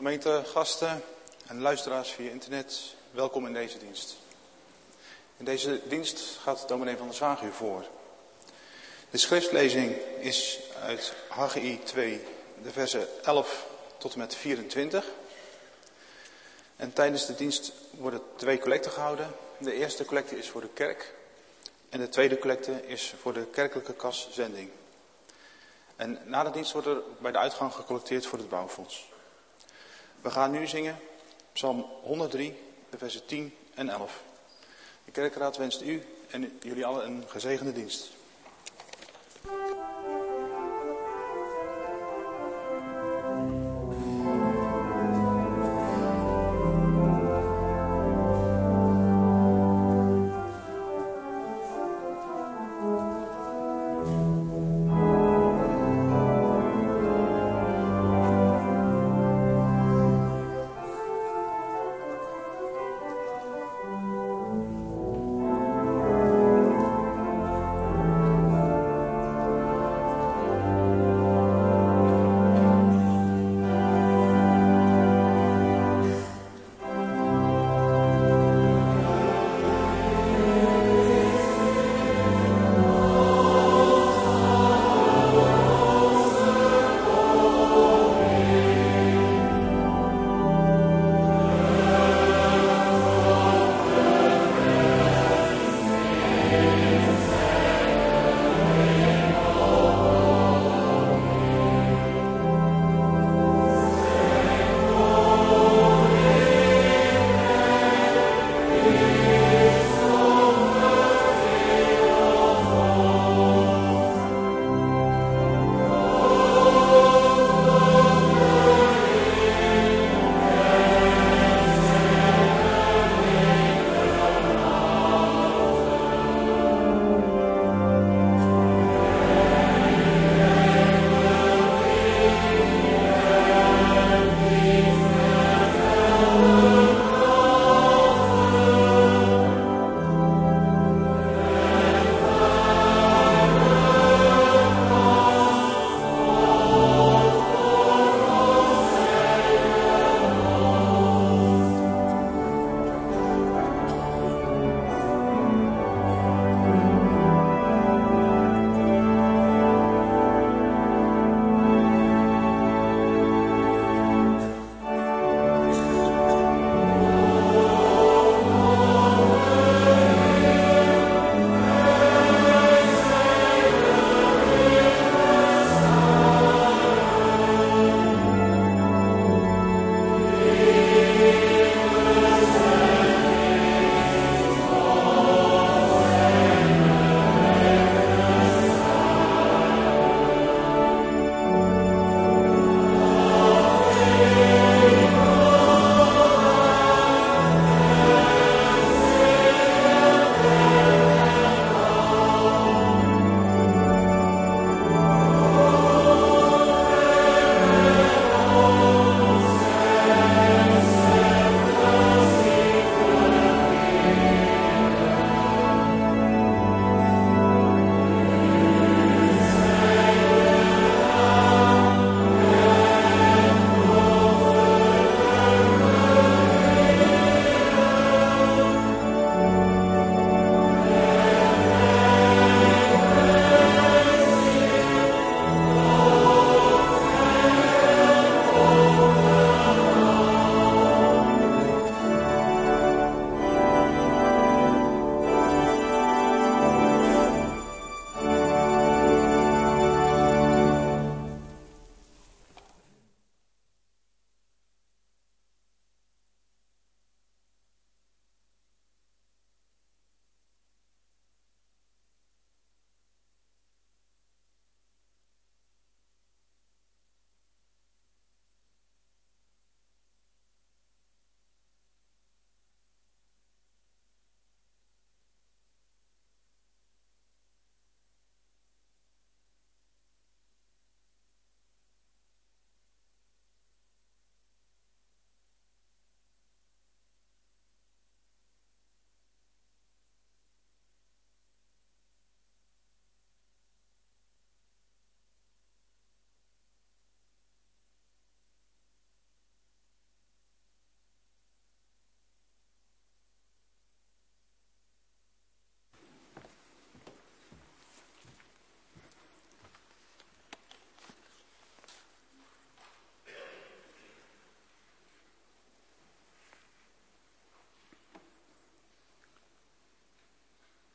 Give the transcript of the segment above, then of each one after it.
Gemeentegasten en luisteraars via internet, welkom in deze dienst. In deze dienst gaat dominee van der Zwaag u voor. De schriftlezing is uit Haggai 2, de versen 11 tot en met 24. En tijdens de dienst worden 2 collecten gehouden. De eerste collecte is voor de kerk en de tweede collecte is voor de kerkelijke kas zending. En na de dienst wordt er bij de uitgang gecollecteerd voor het bouwfonds. We gaan nu zingen Psalm 103, de versen 10 en 11. De kerkraad wenst u en jullie allen een gezegende dienst.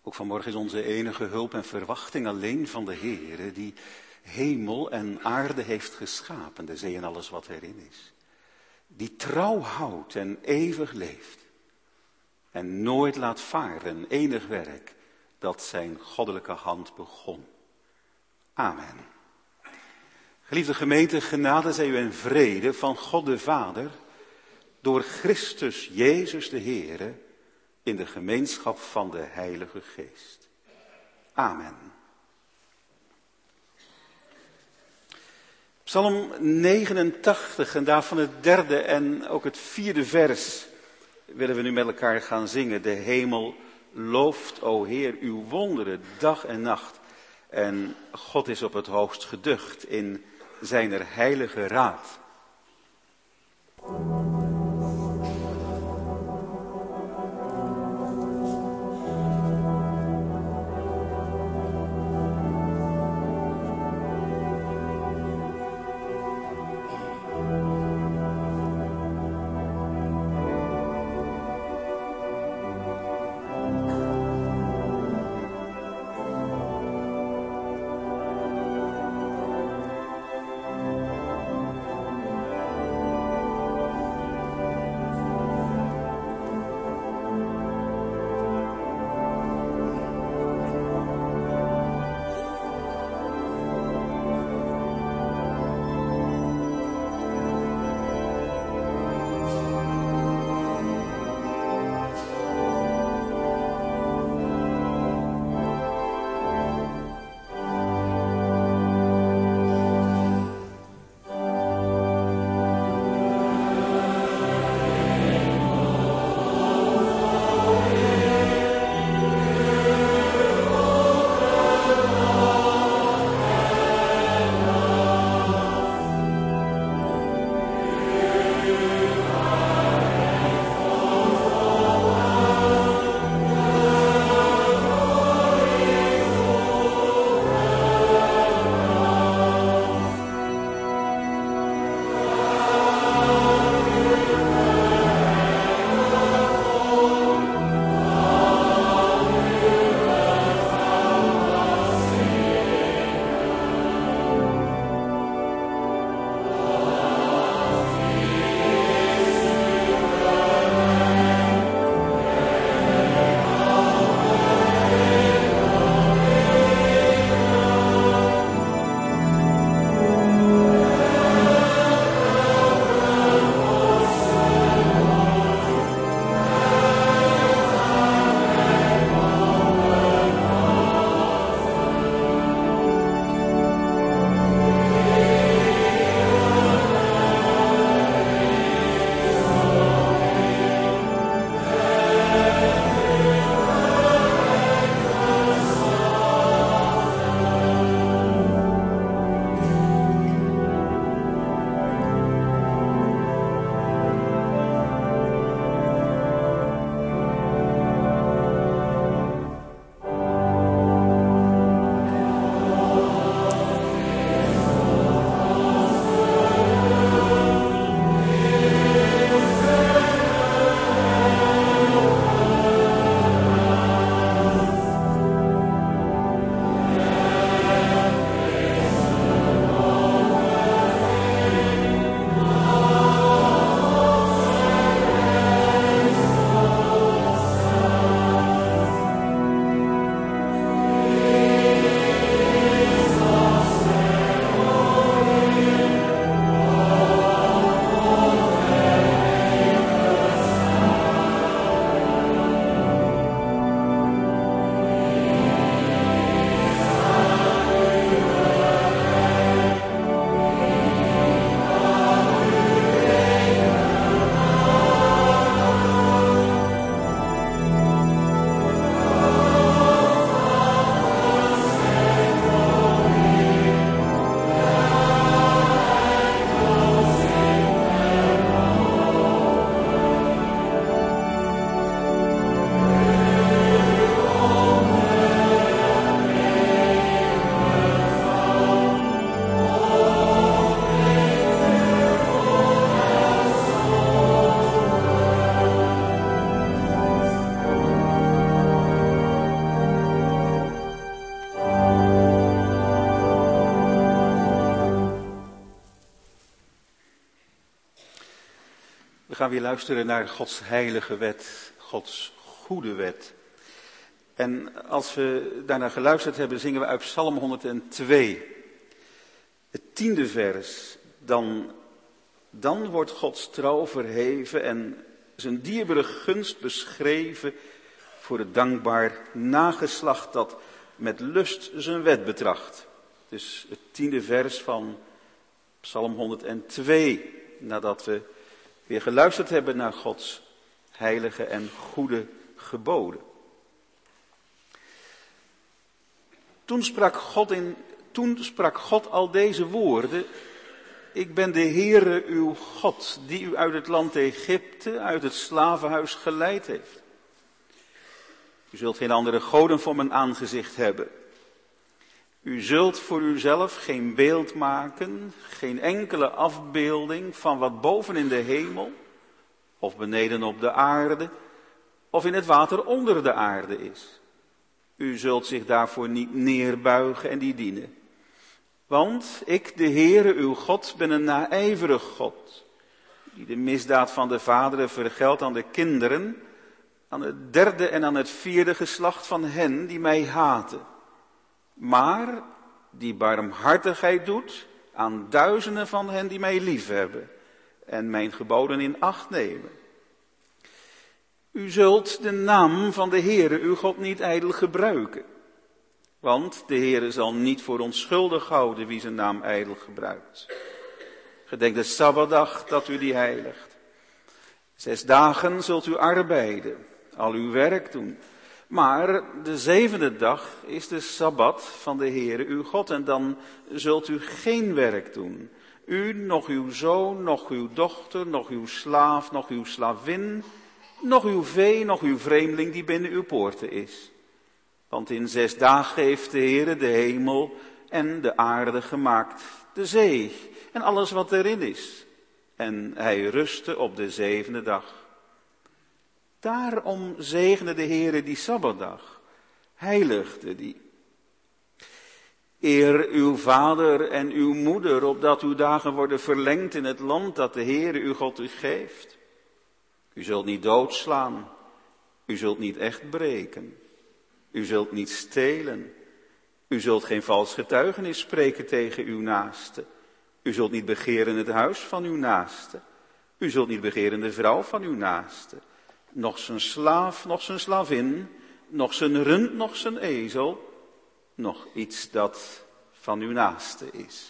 Ook vanmorgen is onze enige hulp en verwachting alleen van de Heere, die hemel en aarde heeft geschapen, de zee en alles wat erin is. Die trouw houdt en eeuwig leeft. En nooit laat varen enig werk dat zijn goddelijke hand begon. Amen. Geliefde gemeente, genade zij u en vrede van God de Vader, door Christus Jezus de Heere, in de gemeenschap van de Heilige Geest. Amen. Psalm 89 en daarvan het 3e en ook het 4e vers willen we nu met elkaar gaan zingen. De hemel looft, o Heer, uw wonderen dag en nacht. En God is op het hoogst geducht in zijner heilige raad. gaan weer luisteren naar Gods heilige wet, Gods goede wet. En als we daarnaar geluisterd hebben, zingen we uit Psalm 102. Het 10e vers. Dan wordt Gods trouw verheven en zijn dierbare gunst beschreven voor het dankbaar nageslacht dat met lust zijn wet betracht. Dus het 10e vers van Psalm 102, nadat we weer geluisterd hebben naar Gods heilige en goede geboden. Toen sprak God al deze woorden: ik ben de Heere uw God, die u uit het land Egypte, uit het slavenhuis geleid heeft. U zult geen andere goden voor mijn aangezicht hebben. U zult voor uzelf geen beeld maken, geen enkele afbeelding van wat boven in de hemel, of beneden op de aarde, of in het water onder de aarde is. U zult zich daarvoor niet neerbuigen en die dienen. Want ik, de Heere uw God, ben een naijverig God, die de misdaad van de vaderen vergeldt aan de kinderen, aan het 3e en aan het 4e geslacht van hen die mij haten. Maar die barmhartigheid doet aan duizenden van hen die mij liefhebben en mijn geboden in acht nemen. U zult de naam van de Heere uw God niet ijdel gebruiken. Want de Heere zal niet voor onschuldig houden wie zijn naam ijdel gebruikt. Gedenk de Sabbatdag dat u die heiligt. 6 dagen zult u arbeiden, al uw werk doen. Maar de 7e dag is de Sabbat van de Heere uw God en dan zult u geen werk doen. U, nog uw zoon, nog uw dochter, nog uw slaaf, nog uw slavin, nog uw vee, nog uw vreemdeling die binnen uw poorten is. Want in 6 dagen heeft de Heere de hemel en de aarde gemaakt, de zee en alles wat erin is. En hij rustte op de 7e dag. Daarom zegende de Heere die Sabbatdag, heiligde die. Eer uw vader en uw moeder, opdat uw dagen worden verlengd in het land dat de Heere uw God u geeft. U zult niet doodslaan, u zult niet echt breken, u zult niet stelen, u zult geen vals getuigenis spreken tegen uw naaste, u zult niet begeren het huis van uw naaste, u zult niet begeren de vrouw van uw naaste, nog zijn slaaf, nog zijn slavin, nog zijn rund, nog zijn ezel, nog iets dat van uw naaste is.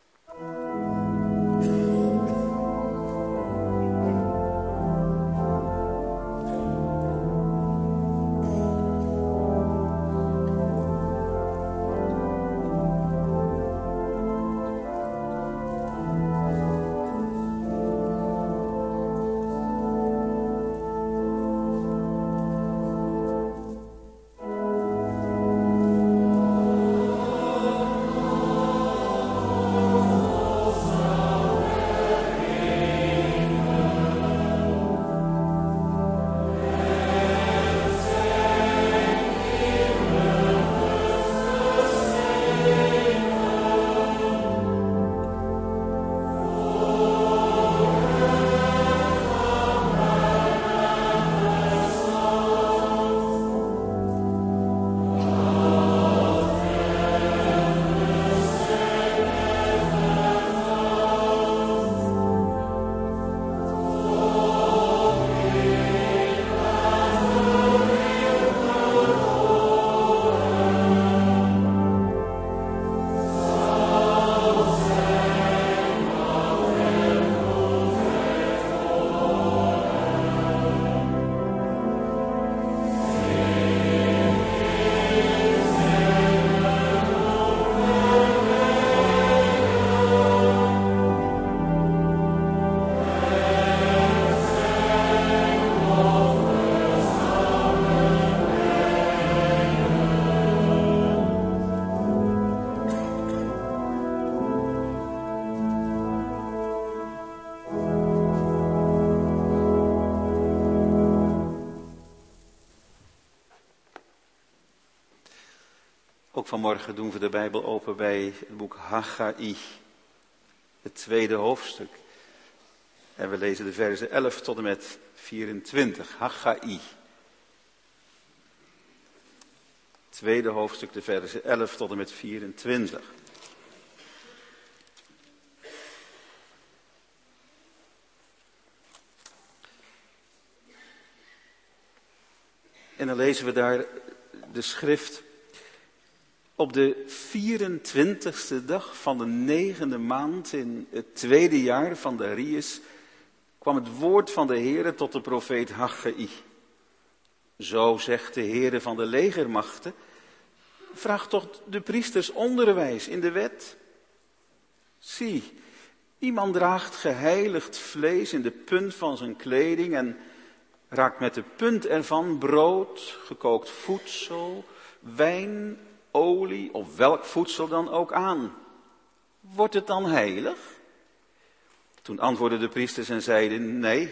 Ook vanmorgen doen we de Bijbel open bij het boek Haggai, het 2e hoofdstuk. En we lezen de verzen 11 tot en met 24. Haggai. Tweede hoofdstuk, de verzen 11 tot en met 24. En dan lezen we daar de schrift. Op de 24ste dag van de 9e maand in het tweede jaar van Darius kwam het woord van de Heere tot de profeet Haggai. Zo zegt de Heere van de legermachten, vraag toch de priesters onderwijs in de wet. Zie, iemand draagt geheiligd vlees in de punt van zijn kleding en raakt met de punt ervan brood, gekookt voedsel, wijn, olie of welk voedsel dan ook aan. Wordt het dan heilig? Toen antwoordden de priesters en zeiden nee.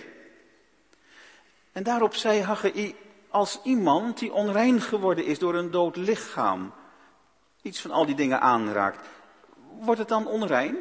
En daarop zei Haggai, als iemand die onrein geworden is door een dood lichaam, iets van al die dingen aanraakt, wordt het dan onrein?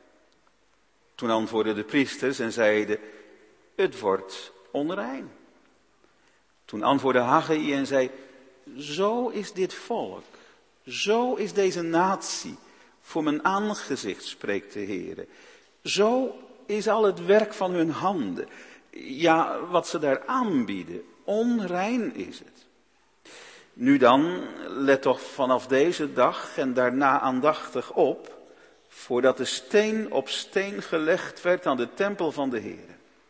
Toen antwoordden de priesters en zeiden, het wordt onrein. Toen antwoordde Haggai en zei, zo is dit volk, zo is deze natie, voor mijn aangezicht spreekt de Heere. Zo is al het werk van hun handen, ja, wat ze daar aanbieden, onrein is het. Nu dan, let toch vanaf deze dag en daarna aandachtig op, voordat de steen op steen gelegd werd aan de tempel van de Heere.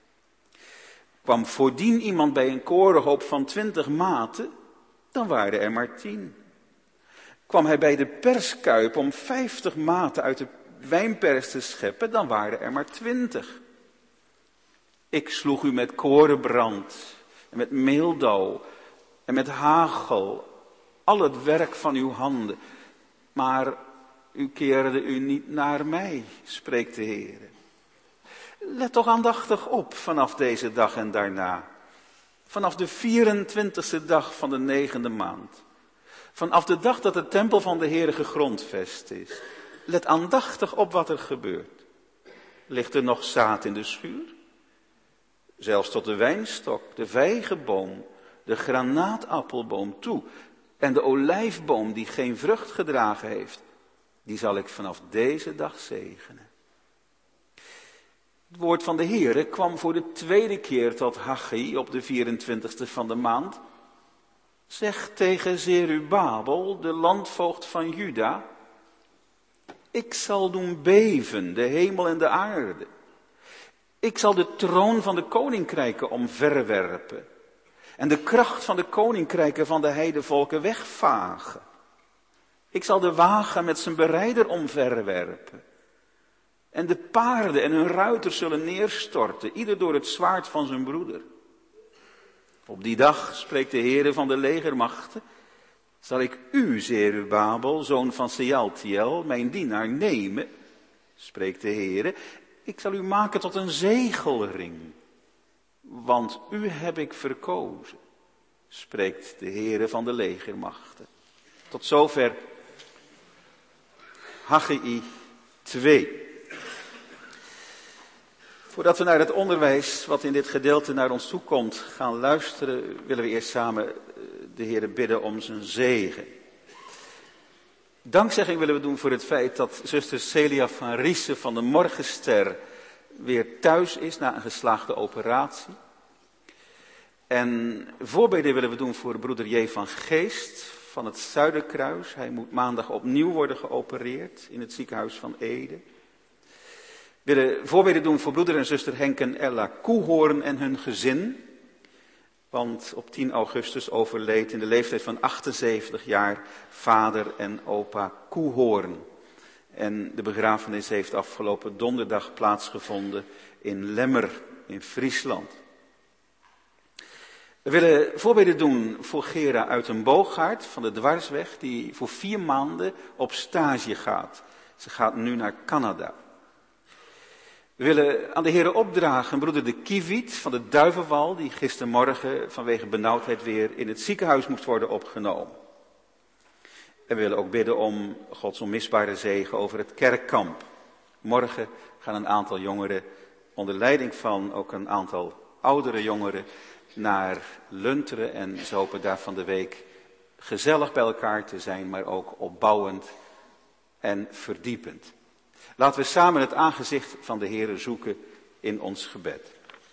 Kwam voordien iemand bij een korenhoop van 20 maten, dan waren er maar 10. Kwam hij bij de perskuip om 50 maten uit de wijnpers te scheppen, dan waren er maar 20. Ik sloeg u met korenbrand en met meeldauw en met hagel, al het werk van uw handen. Maar u keerde u niet naar mij, spreekt de Heer. Let toch aandachtig op vanaf deze dag en daarna. Vanaf de 24e dag van de 9e maand. Vanaf de dag dat de tempel van de Heer gegrondvest is. Let aandachtig op wat er gebeurt. Ligt er nog zaad in de schuur? Zelfs tot de wijnstok, de vijgenboom, de granaatappelboom toe. En de olijfboom die geen vrucht gedragen heeft. Die zal ik vanaf deze dag zegenen. Het woord van de Heere kwam voor de tweede keer tot Haggai op de 24e van de maand. Zeg tegen Zerubabel, de landvoogd van Juda, ik zal doen beven de hemel en de aarde. Ik zal de troon van de koninkrijken omverwerpen en de kracht van de koninkrijken van de heidevolken wegvagen. Ik zal de wagen met zijn berijder omverwerpen. En de paarden en hun ruiters zullen neerstorten, ieder door het zwaard van zijn broeder. Op die dag, spreekt de Heere van de legermachten, zal ik u, Zerubabel, zoon van Sealtiel, mijn dienaar, nemen, spreekt de Heere. Ik zal u maken tot een zegelring, want u heb ik verkozen, spreekt de Heere van de legermachten. Tot zover Haggai 2. Voordat we naar het onderwijs wat in dit gedeelte naar ons toe komt gaan luisteren, willen we eerst samen de Heere bidden om zijn zegen. Dankzegging willen we doen voor het feit dat zuster Celia van Riesen van de Morgenster weer thuis is na een geslaagde operatie. En voorbeden willen we doen voor broeder J. van Geest van het Zuiderkruis. Hij moet maandag opnieuw worden geopereerd in het ziekenhuis van Ede. We willen voorbeden doen voor broeder en zuster Henk en Ella Koehoorn en hun gezin. Want op 10 augustus overleed in de leeftijd van 78 jaar vader en opa Koehoorn. En de begrafenis heeft afgelopen donderdag plaatsgevonden in Lemmer in Friesland. We willen voorbeden doen voor Gera Uitenboogaard van de Dwarsweg, die voor 4 maanden op stage gaat. Ze gaat nu naar Canada. We willen aan de Heere opdragen broeder de Kiewiet van de Duivenwal, die gistermorgen vanwege benauwdheid weer in het ziekenhuis moest worden opgenomen. En we willen ook bidden om Gods onmisbare zegen over het kerkkamp. Morgen gaan een aantal jongeren onder leiding van ook een aantal oudere jongeren naar Lunteren. En ze hopen daar van de week gezellig bij elkaar te zijn, maar ook opbouwend en verdiepend. Laten we samen het aangezicht van de Heere zoeken in ons gebed.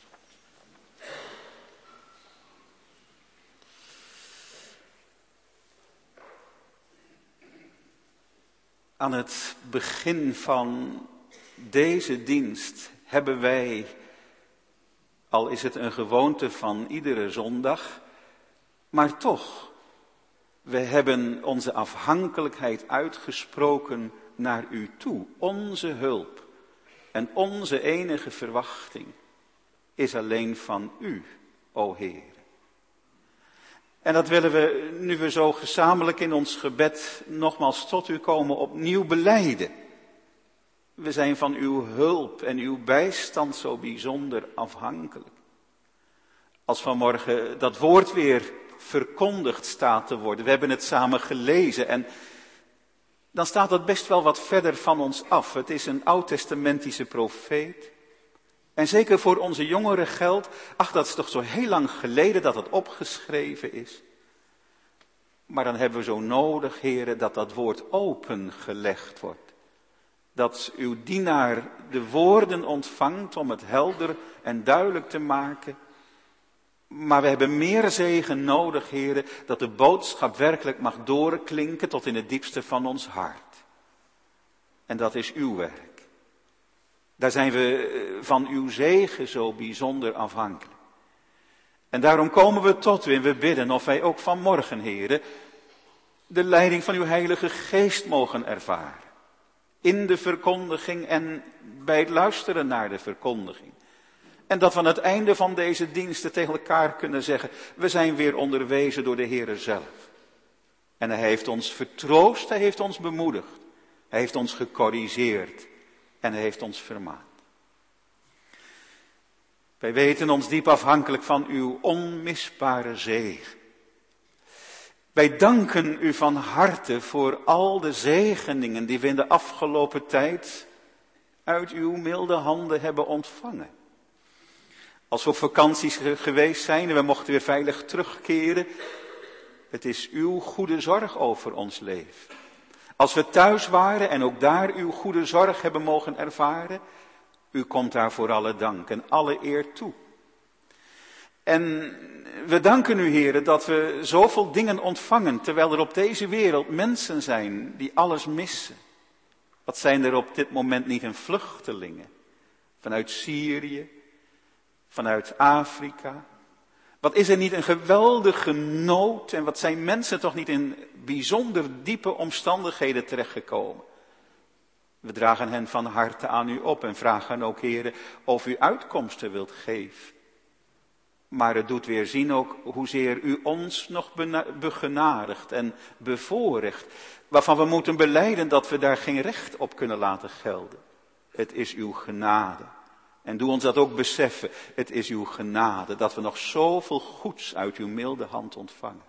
Aan het begin van deze dienst hebben wij, al is het een gewoonte van iedere zondag, maar toch, we hebben onze afhankelijkheid uitgesproken naar u toe. Onze hulp en onze enige verwachting is alleen van u, o Heer. En dat willen we, nu we zo gezamenlijk in ons gebed nogmaals tot u komen, opnieuw belijden. We zijn van uw hulp en uw bijstand zo bijzonder afhankelijk. Als vanmorgen dat woord weer verkondigd staat te worden, we hebben het samen gelezen en dan staat het best wel wat verder van ons af. Het is een oud-testamentische profeet. En zeker voor onze jongeren geldt, dat is toch zo heel lang geleden dat het opgeschreven is. Maar dan hebben we zo nodig, heren, dat dat woord opengelegd wordt. Dat uw dienaar de woorden ontvangt om het helder en duidelijk te maken. Maar we hebben meer zegen nodig, heren, dat de boodschap werkelijk mag doorklinken tot in het diepste van ons hart. En dat is uw werk. Daar zijn we van uw zegen zo bijzonder afhankelijk. En daarom komen we tot u en we bidden of wij ook vanmorgen, heren, de leiding van uw Heilige Geest mogen ervaren. In de verkondiging en bij het luisteren naar de verkondiging. En dat we aan het einde van deze diensten tegen elkaar kunnen zeggen, we zijn weer onderwezen door de Heere zelf. En hij heeft ons vertroost, hij heeft ons bemoedigd, hij heeft ons gecorrigeerd en hij heeft ons vermaand. Wij weten ons diep afhankelijk van uw onmisbare zegen. Wij danken u van harte voor al de zegeningen die we in de afgelopen tijd uit uw milde handen hebben ontvangen. Als we op vakanties geweest zijn en we mochten weer veilig terugkeren, het is uw goede zorg over ons leven. Als we thuis waren en ook daar uw goede zorg hebben mogen ervaren, u komt daar voor alle dank en alle eer toe. En we danken u, heren, dat we zoveel dingen ontvangen, terwijl er op deze wereld mensen zijn die alles missen. Wat zijn er op dit moment niet een vluchtelingen? Vanuit Syrië, vanuit Afrika. Wat is er niet een geweldige nood en wat zijn mensen toch niet in bijzonder diepe omstandigheden terechtgekomen. We dragen hen van harte aan u op en vragen ook, heren, of u uitkomsten wilt geven. Maar het doet weer zien ook hoezeer u ons nog begenadigt en bevoorrecht, waarvan we moeten belijden dat we daar geen recht op kunnen laten gelden. Het is uw genade. En doe ons dat ook beseffen. Het is uw genade dat we nog zoveel goeds uit uw milde hand ontvangen.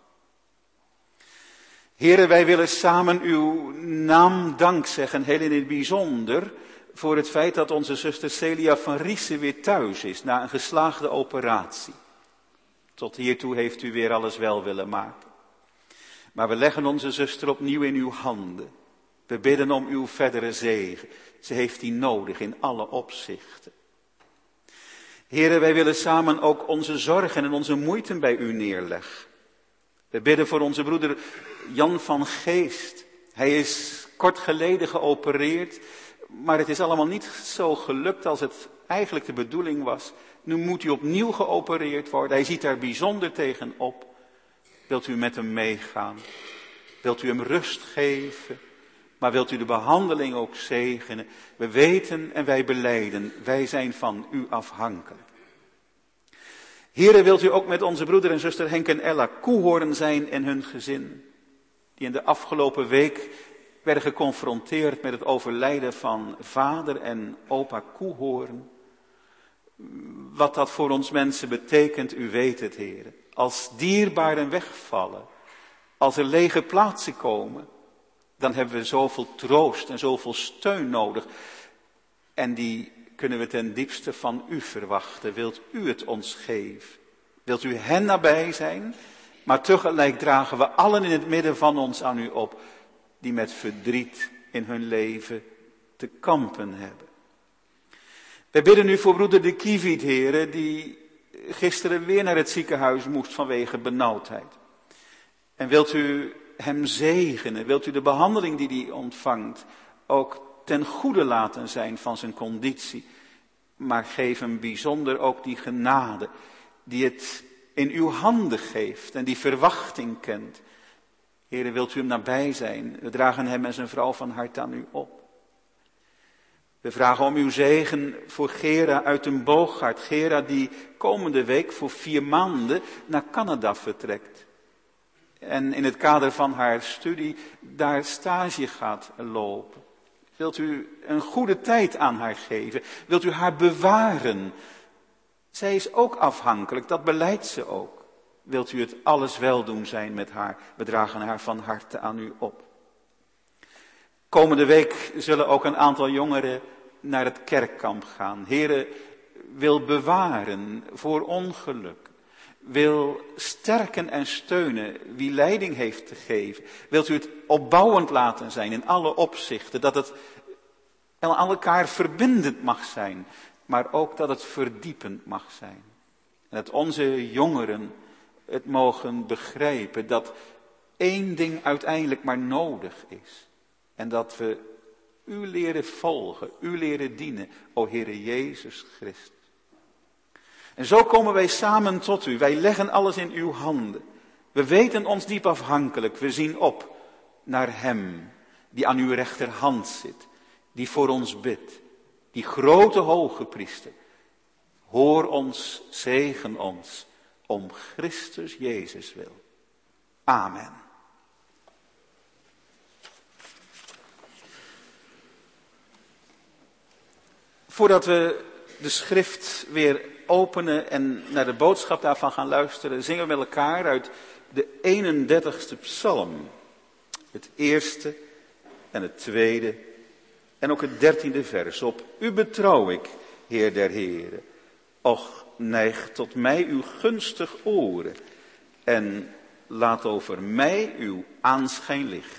Heren, wij willen samen uw naam dank zeggen, heel in het bijzonder, voor het feit dat onze zuster Celia van Riesen weer thuis is na een geslaagde operatie. Tot hiertoe heeft u weer alles wel willen maken. Maar we leggen onze zuster opnieuw in uw handen. We bidden om uw verdere zegen. Ze heeft die nodig in alle opzichten. Heren, wij willen samen ook onze zorgen en onze moeite bij u neerleggen. We bidden voor onze broeder Jan van Geest. Hij is kort geleden geopereerd, maar het is allemaal niet zo gelukt als het eigenlijk de bedoeling was. Nu moet hij opnieuw geopereerd worden. Hij ziet daar bijzonder tegen op. Wilt u met hem meegaan? Wilt u hem rust geven? Maar wilt u de behandeling ook zegenen? We weten en wij belijden, wij zijn van u afhankelijk. Heren, wilt u ook met onze broeder en zuster Henk en Ella Koehoorn zijn en hun gezin, die in de afgelopen week werden geconfronteerd met het overlijden van vader en opa Koehoorn. Wat dat voor ons mensen betekent, u weet het, heren. Als dierbaren wegvallen, als er lege plaatsen komen, dan hebben we zoveel troost en zoveel steun nodig. En die kunnen we ten diepste van u verwachten. Wilt u het ons geven? Wilt u hen nabij zijn? Maar tegelijk dragen we allen in het midden van ons aan u op, die met verdriet in hun leven te kampen hebben. Wij bidden u voor broeder de Kieviet, heren, die gisteren weer naar het ziekenhuis moest vanwege benauwdheid. En wilt u hem zegenen, wilt u de behandeling die hij ontvangt ook ten goede laten zijn van zijn conditie. Maar geef hem bijzonder ook die genade die het in uw handen geeft en die verwachting kent. Heere, wilt u hem nabij zijn? We dragen hem en zijn vrouw van harte aan u op. We vragen om uw zegen voor Gera uit den Boogaard. Gera die komende week voor 4 maanden naar Canada vertrekt. En in het kader van haar studie daar stage gaat lopen. Wilt u een goede tijd aan haar geven? Wilt u haar bewaren? Zij is ook afhankelijk, dat belijdt ze ook. Wilt u het alles wel doen zijn met haar? We dragen haar van harte aan u op. Komende week zullen ook een aantal jongeren naar het kerkkamp gaan. Heere, wil bewaren voor ongeluk. Wil sterken en steunen wie leiding heeft te geven. Wilt u het opbouwend laten zijn in alle opzichten. Dat het aan elkaar verbindend mag zijn. Maar ook dat het verdiepend mag zijn. En dat onze jongeren het mogen begrijpen dat 1 ding uiteindelijk maar nodig is. En dat we u leren volgen, u leren dienen, o Heere Jezus Christus. En zo komen wij samen tot u. Wij leggen alles in uw handen. We weten ons diep afhankelijk. We zien op naar hem die aan uw rechterhand zit. Die voor ons bidt. Die grote hoge priester. Hoor ons, zegen ons. Om Christus Jezus wil. Amen. Voordat we de schrift weer openen en naar de boodschap daarvan gaan luisteren, zingen we met elkaar uit de 31ste psalm. Het eerste en het tweede en ook het 13e vers. Op u betrouw ik, Heer der Heren. Och, neig tot mij uw gunstig oren en laat over mij uw aanschijn lichten.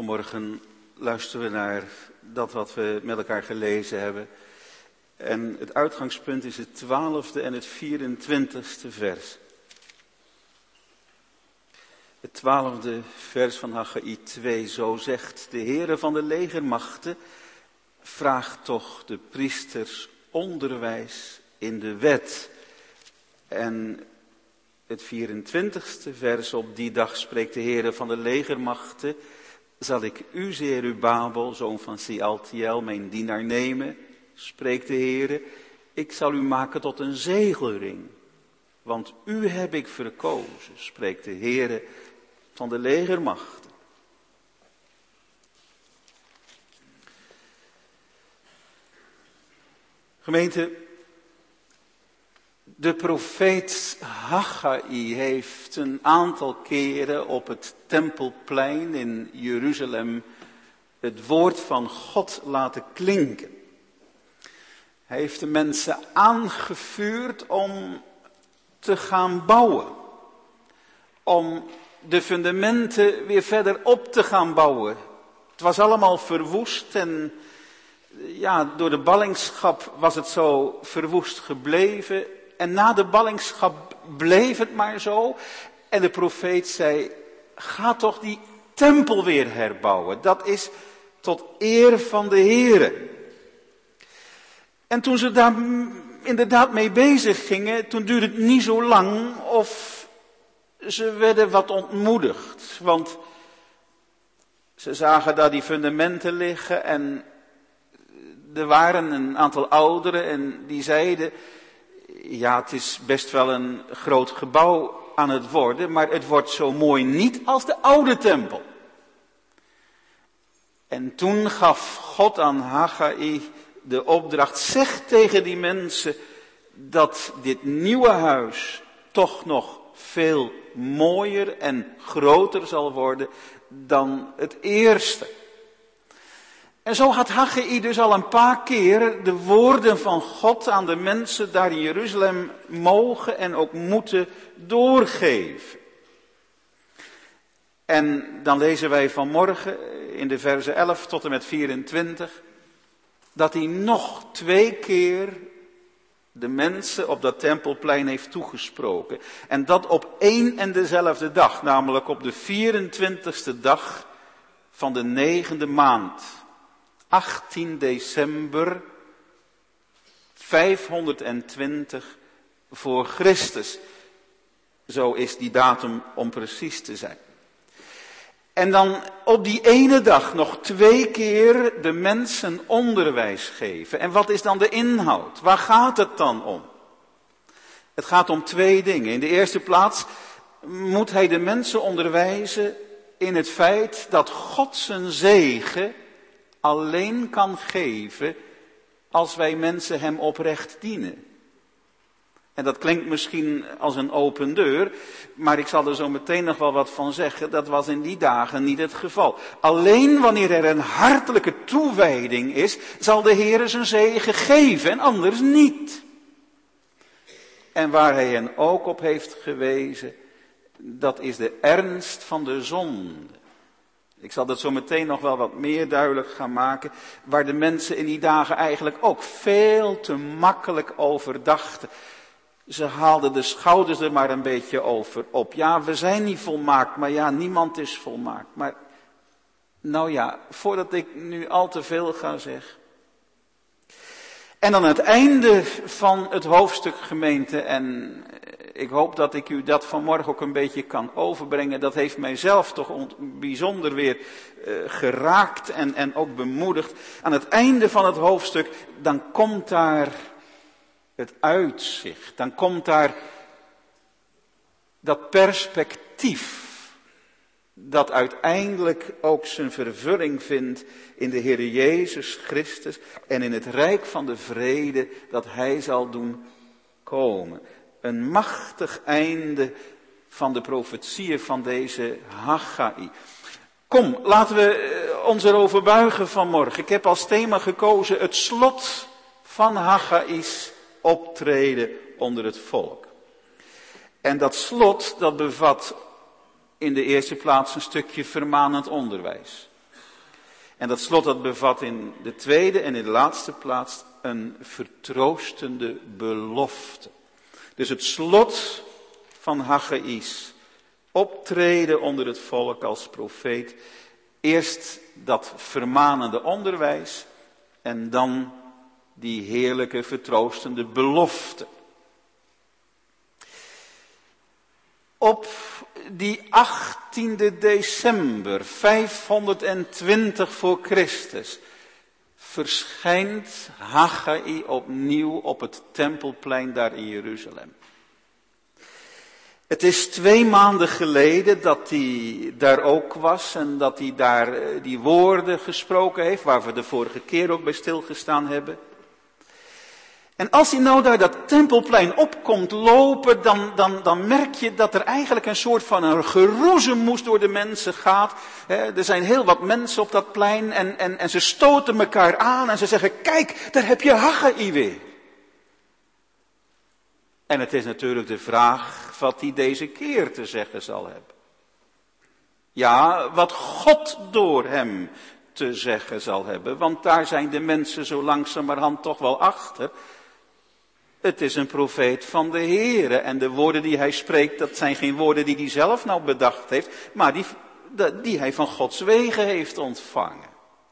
Vanmorgen luisteren we naar dat wat we met elkaar gelezen hebben. En het uitgangspunt is het 12e en het 24e vers. Het 12e vers van Haggai 2, zo zegt de Heere van de legermachten, vraagt toch de priesters onderwijs in de wet. En het 24e vers, op die dag spreekt de Heere van de legermachten, zal ik u, Zerubabel, zoon van Sealtiel, mijn dienaar nemen, spreekt de Heere, ik zal u maken tot een zegelring, want u heb ik verkozen, spreekt de Heere van de legermachten. Gemeente, de profeet Haggai heeft een aantal keren op het Tempelplein in Jeruzalem het woord van God laten klinken. Hij heeft de mensen aangevuurd om te gaan bouwen. Om de fundamenten weer verder op te gaan bouwen. Het was allemaal verwoest en ja, door de ballingschap was het zo verwoest gebleven. En na de ballingschap bleef het maar zo. En de profeet zei, ga toch die tempel weer herbouwen. Dat is tot eer van de Heere. En toen ze daar inderdaad mee bezig gingen, toen duurde het niet zo lang of ze werden wat ontmoedigd. Want ze zagen daar die fundamenten liggen en er waren een aantal ouderen en die zeiden, ja, het is best wel een groot gebouw aan het worden, maar het wordt zo mooi niet als de oude tempel. En toen gaf God aan Haggai de opdracht, zeg tegen die mensen dat dit nieuwe huis toch nog veel mooier en groter zal worden dan het eerste. En zo had Haggai dus al een paar keer de woorden van God aan de mensen daar in Jeruzalem mogen en ook moeten doorgeven. En dan lezen wij vanmorgen in de versen 11 tot en met 24, dat hij nog 2 keer de mensen op dat tempelplein heeft toegesproken. En dat op 1 en dezelfde dag, namelijk op de 24ste dag van de 9e maand. 18 december 520 voor Christus. Zo is die datum om precies te zijn. En dan op die ene dag nog 2 keer de mensen onderwijs geven. En wat is dan de inhoud? Waar gaat het dan om? Het gaat om 2 dingen. In de eerste plaats moet hij de mensen onderwijzen in het feit dat God zijn zegen alleen kan geven als wij mensen hem oprecht dienen. En dat klinkt misschien als een open deur, maar ik zal er zo meteen nog wel wat van zeggen. Dat was in die dagen niet het geval. Alleen wanneer er een hartelijke toewijding is, zal de Heer zijn zegen geven en anders niet. En waar hij hen ook op heeft gewezen, dat is de ernst van de zonde. Ik zal dat zo meteen nog wel wat meer duidelijk gaan maken, waar de mensen in die dagen eigenlijk ook veel te makkelijk over dachten. Ze haalden de schouders er maar een beetje over op. Ja, we zijn niet volmaakt, maar ja, niemand is volmaakt. Maar, nou ja, voordat ik nu al te veel ga zeggen. En aan het einde van het hoofdstuk, gemeente, en ik hoop dat ik u dat vanmorgen ook een beetje kan overbrengen. Dat heeft mijzelf toch bijzonder weer geraakt en ook bemoedigd. Aan het einde van het hoofdstuk, dan komt daar het uitzicht. Dan komt daar dat perspectief dat uiteindelijk ook zijn vervulling vindt in de Heer Jezus Christus en in het rijk van de vrede dat hij zal doen komen. Een machtig einde van de profetieën van deze Haggai. Kom, laten we ons erover buigen vanmorgen. Ik heb als thema gekozen het slot van Haggai's optreden onder het volk. En dat slot, dat bevat in de eerste plaats een stukje vermanend onderwijs. En dat slot dat bevat in de tweede en in de laatste plaats een vertroostende belofte. Dus het slot van Haggeï's optreden onder het volk als profeet. Eerst dat vermanende onderwijs en dan die heerlijke vertroostende belofte. Op die 18e december 520 voor Christus verschijnt Haggai opnieuw op het Tempelplein daar in Jeruzalem. Het is 2 maanden geleden dat hij daar ook was en dat hij daar die woorden gesproken heeft, waar we de vorige keer ook bij stilgestaan hebben. En als hij nou daar dat Tempelplein opkomt lopen, dan merk je dat er eigenlijk een soort van een geroezemoes door de mensen gaat. Er zijn heel wat mensen op dat plein en ze stoten elkaar aan en ze zeggen, kijk, daar heb je Haggai weer. En het is natuurlijk de vraag wat hij deze keer te zeggen zal hebben. Ja, wat God door hem te zeggen zal hebben, want daar zijn de mensen zo langzamerhand toch wel achter. Het is een profeet van de Heere en de woorden die hij spreekt, dat zijn geen woorden die hij zelf nou bedacht heeft, maar die hij van Gods wegen heeft ontvangen.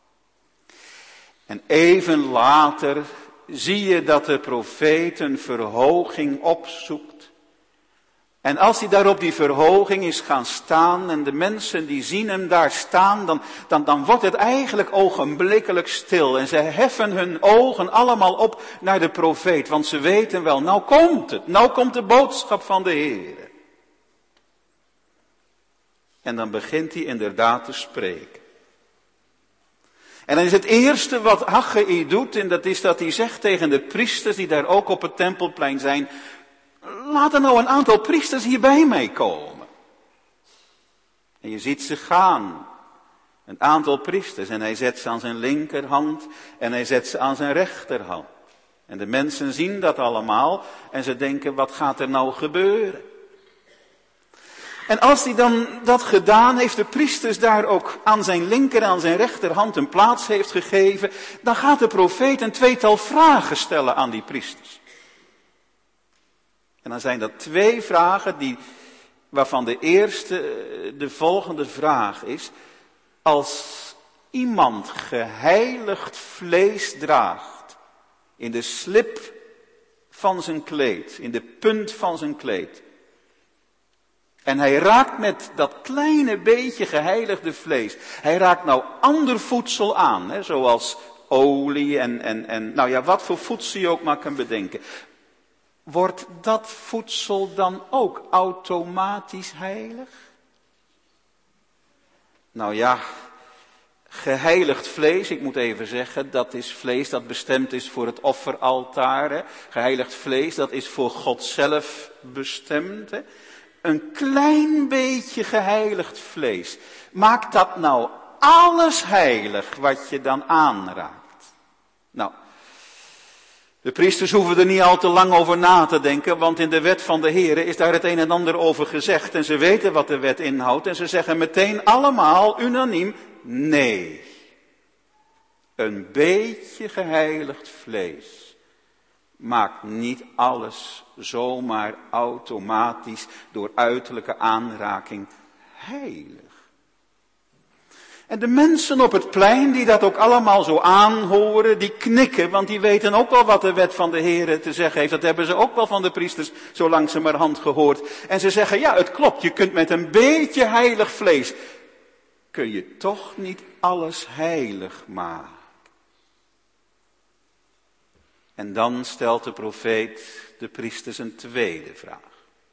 En even later zie je dat de profeet een verhoging opzoekt. En als hij daar op die verhoging is gaan staan en de mensen die zien hem daar staan, dan wordt het eigenlijk ogenblikkelijk stil. En ze heffen hun ogen allemaal op naar de profeet, want ze weten wel, nou komt het, nou komt de boodschap van de Heer. En dan begint hij inderdaad te spreken. En dan is het eerste wat Haggai doet, en dat is dat hij zegt tegen de priesters die daar ook op het Tempelplein zijn, laat er nou een aantal priesters hier bij mij komen. En je ziet ze gaan. Een aantal priesters. En hij zet ze aan zijn linkerhand en hij zet ze aan zijn rechterhand. En de mensen zien dat allemaal en ze denken, wat gaat er nou gebeuren? En als hij dan dat gedaan heeft, de priesters daar ook aan zijn linker en aan zijn rechterhand een plaats heeft gegeven, dan gaat de profeet een 2-tal vragen stellen aan die priesters. En dan zijn dat 2 vragen waarvan de eerste de volgende vraag is. Als iemand geheiligd vlees draagt in de slip van zijn kleed, in de punt van zijn kleed. En hij raakt met dat kleine beetje geheiligde vlees, hij raakt nou ander voedsel aan, zoals olie en nou ja, wat voor voedsel je ook maar kan bedenken. Wordt dat voedsel dan ook automatisch heilig? Nou ja, geheiligd vlees, ik moet even zeggen, dat is vlees dat bestemd is voor het offeraltaar. Hè. Geheiligd vlees, dat is voor God zelf bestemd. Hè. Een klein beetje geheiligd vlees, maakt dat nou alles heilig wat je dan aanraakt? Nou, de priesters hoeven er niet al te lang over na te denken, want in de wet van de Heere is daar het een en ander over gezegd. En ze weten wat de wet inhoudt en ze zeggen meteen allemaal unaniem, nee. Een beetje geheiligd vlees maakt niet alles zomaar automatisch door uiterlijke aanraking heilig. En de mensen op het plein die dat ook allemaal zo aanhoren, die knikken, want die weten ook wel wat de wet van de Heere te zeggen heeft. Dat hebben ze ook wel van de priesters zo langzamerhand gehoord. En ze zeggen, ja, het klopt, je kunt met een beetje heilig vlees, kun je toch niet alles heilig maken. En dan stelt de profeet de priesters een tweede vraag.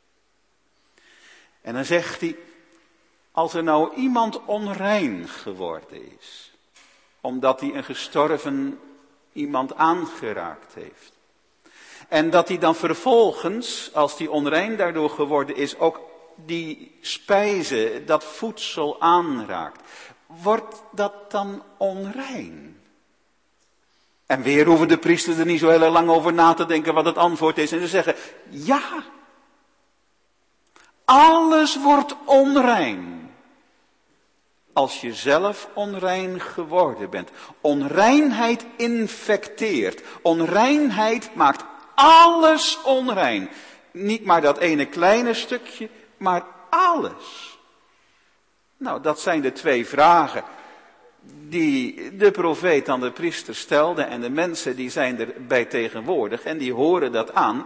En dan zegt hij, als er nou iemand onrein geworden is, omdat hij een gestorven iemand aangeraakt heeft, en dat hij dan vervolgens, als die onrein daardoor geworden is, ook die spijze, dat voedsel aanraakt, wordt dat dan onrein? En weer hoeven de priesters er niet zo heel lang over na te denken wat het antwoord is. En ze zeggen, ja, alles wordt onrein als je zelf onrein geworden bent. Onreinheid infecteert. Onreinheid maakt alles onrein. Niet maar dat ene kleine stukje, maar alles. Nou, dat zijn de 2 vragen die de profeet aan de priester stelde. En de mensen die zijn erbij tegenwoordig en die horen dat aan.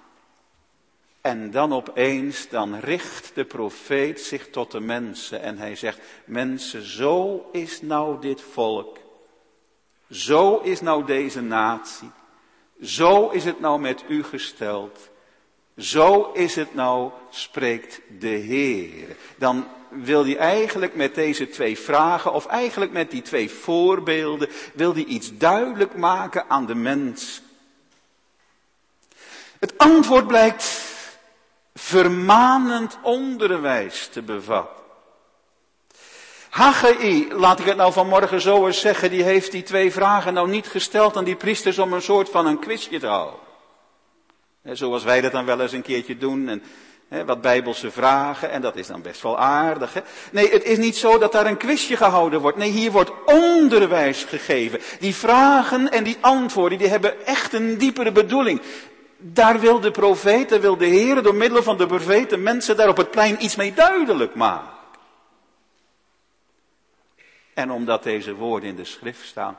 En dan opeens, dan richt de profeet zich tot de mensen en hij zegt, mensen, zo is nou dit volk. Zo is nou deze natie. Zo is het nou met u gesteld. Zo is het nou, spreekt de Heer. Dan wil hij eigenlijk met deze 2 vragen, of eigenlijk met die 2 voorbeelden, wil hij iets duidelijk maken aan de mens. Het antwoord blijkt vermanend onderwijs te bevatten. Haggai, laat ik het nou vanmorgen zo eens zeggen, die heeft die 2 vragen nou niet gesteld aan die priesters om een soort van een quizje te houden. Zoals wij dat dan wel eens een keertje doen en wat bijbelse vragen en dat is dan best wel aardig. Hè? Nee, het is niet zo dat daar een quizje gehouden wordt. Nee, hier wordt onderwijs gegeven. Die vragen en die antwoorden, die hebben echt een diepere bedoeling. Daar wil de profeet, daar wil de Heer door middel van de profeet de mensen daar op het plein iets mee duidelijk maken. En omdat deze woorden in de schrift staan,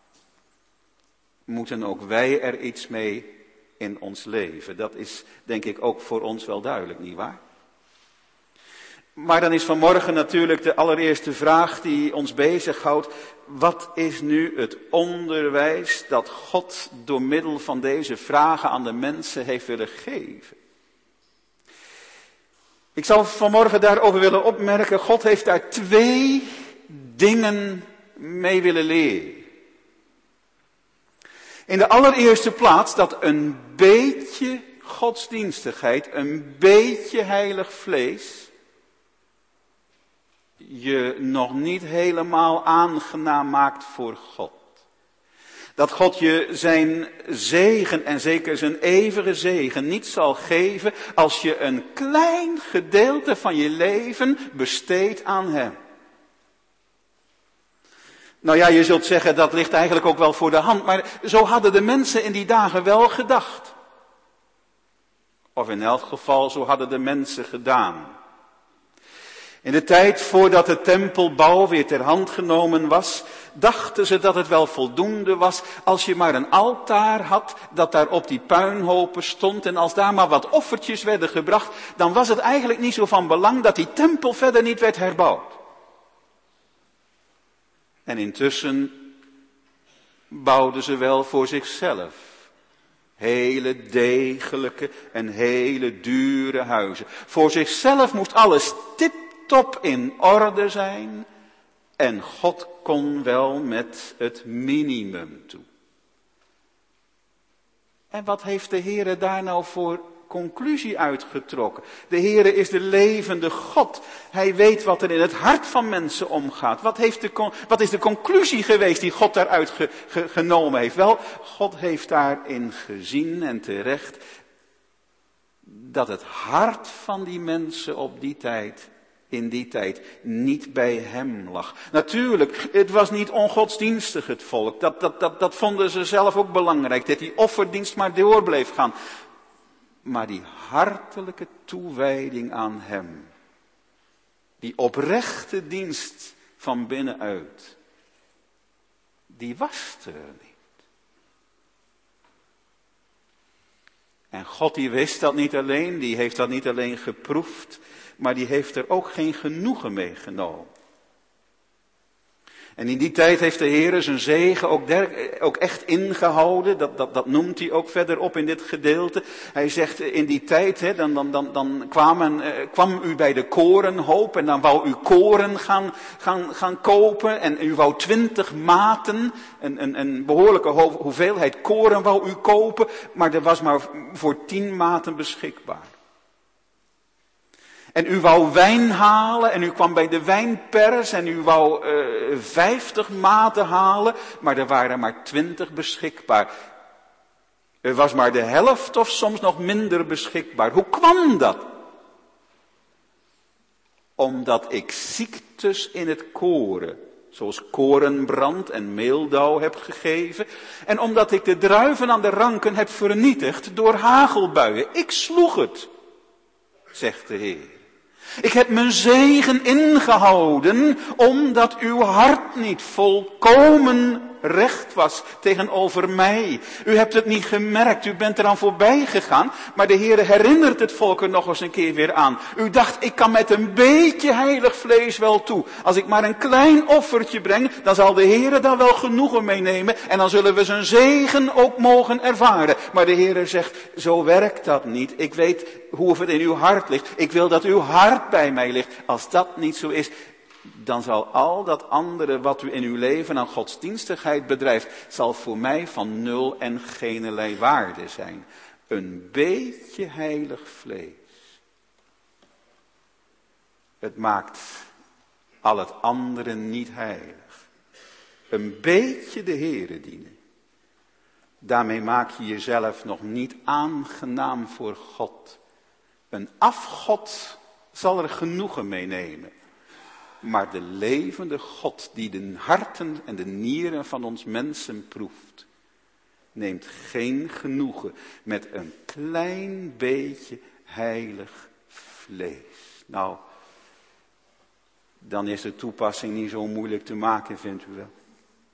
moeten ook wij er iets mee in ons leven. Dat is denk ik ook voor ons wel duidelijk, nietwaar? Maar dan is vanmorgen natuurlijk de allereerste vraag die ons bezighoudt. Wat is nu het onderwijs dat God door middel van deze vragen aan de mensen heeft willen geven? Ik zou vanmorgen daarover willen opmerken, God heeft daar 2 dingen mee willen leren. In de allereerste plaats dat een beetje godsdienstigheid, een beetje heilig vlees, je nog niet helemaal aangenaam maakt voor God. Dat God je zijn zegen en zeker zijn eeuwige zegen niet zal geven als je een klein gedeelte van je leven besteedt aan hem. Nou ja, je zult zeggen, dat ligt eigenlijk ook wel voor de hand, maar zo hadden de mensen in die dagen wel gedacht. Of in elk geval, zo hadden de mensen gedaan. In de tijd voordat de tempelbouw weer ter hand genomen was, dachten ze dat het wel voldoende was als je maar een altaar had dat daar op die puinhopen stond en als daar maar wat offertjes werden gebracht, dan was het eigenlijk niet zo van belang dat die tempel verder niet werd herbouwd. En intussen bouwden ze wel voor zichzelf hele degelijke en hele dure huizen. Voor zichzelf moest alles tip-top in orde zijn en God kon wel met het minimum toe. En wat heeft de Heere daar nou voor conclusie uitgetrokken? De Heere is de levende God. Hij weet wat er in het hart van mensen omgaat. Wat is de conclusie geweest die God daaruit genomen heeft? Wel, God heeft daarin gezien en terecht dat het hart van die mensen in die tijd niet bij hem lag. Natuurlijk, het was niet ongodsdienstig het volk. Dat vonden ze zelf ook belangrijk. Dat die offerdienst maar door bleef gaan. Maar die hartelijke toewijding aan hem. Die oprechte dienst van binnenuit. Die was er niet. En God die wist dat niet alleen. Die heeft dat niet alleen geproefd. Maar die heeft er ook geen genoegen mee genomen. En in die tijd heeft de Heer zijn zegen ook echt ingehouden. Dat noemt hij ook verderop in dit gedeelte. Hij zegt in die tijd, dan kwam u bij de korenhoop en dan wou u koren gaan kopen. En u wou 20 maten, een behoorlijke hoeveelheid koren wou u kopen. Maar er was maar voor 10 maten beschikbaar. En u wou wijn halen en u kwam bij de wijnpers en u wou 50 maten halen, maar er waren maar 20 beschikbaar. Er was maar de helft of soms nog minder beschikbaar. Hoe kwam dat? omdat ik ziektes in het koren, zoals korenbrand en meeldauw heb gegeven, en omdat ik de druiven aan de ranken heb vernietigd door hagelbuien. Ik sloeg het, zegt de Heer. Ik heb mijn zegen ingehouden, omdat uw hart niet volkomen recht was tegenover mij. U hebt het niet gemerkt, u bent eraan voorbij gegaan, maar de Heer herinnert het volk er nog eens een keer weer aan. U dacht, ik kan met een beetje heilig vlees wel toe. Als ik maar een klein offertje breng, dan zal de Heer daar wel genoegen mee nemen en dan zullen we zijn zegen ook mogen ervaren. Maar de Heer zegt, zo werkt dat niet. Ik weet hoe het in uw hart ligt. Ik wil dat uw hart bij mij ligt. Als dat niet zo is, dan zal al dat andere wat u in uw leven aan godsdienstigheid bedrijft, zal voor mij van nul en geen waarde zijn. Een beetje heilig vlees. Het maakt al het andere niet heilig. Een beetje de Heere dienen. Daarmee maak je jezelf nog niet aangenaam voor God. Een afgod zal er genoegen mee nemen. Maar de levende God die de harten en de nieren van ons mensen proeft, neemt geen genoegen met een klein beetje heilig vlees. Nou, dan is de toepassing niet zo moeilijk te maken, vindt u wel.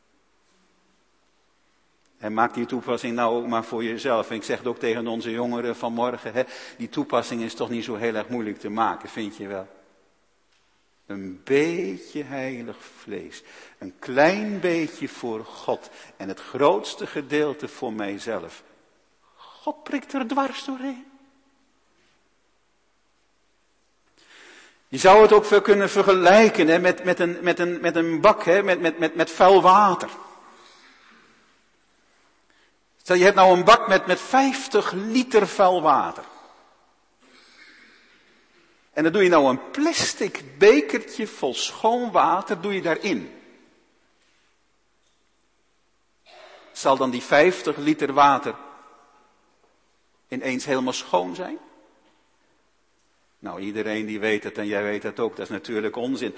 En maak die toepassing nou ook maar voor jezelf. En ik zeg het ook tegen onze jongeren vanmorgen, die toepassing is toch niet zo heel erg moeilijk te maken, vind je wel. Een beetje heilig vlees. Een klein beetje voor God. En het grootste gedeelte voor mijzelf. God prikt er dwars doorheen. Je zou het ook kunnen vergelijken met een bak met vuil water. Stel je hebt nou een bak met 50 liter vuil water. En dan doe je nou een plastic bekertje vol schoon water, doe je daarin. Zal dan die 50 liter water ineens helemaal schoon zijn? Nou, iedereen die weet het en jij weet het ook, dat is natuurlijk onzin.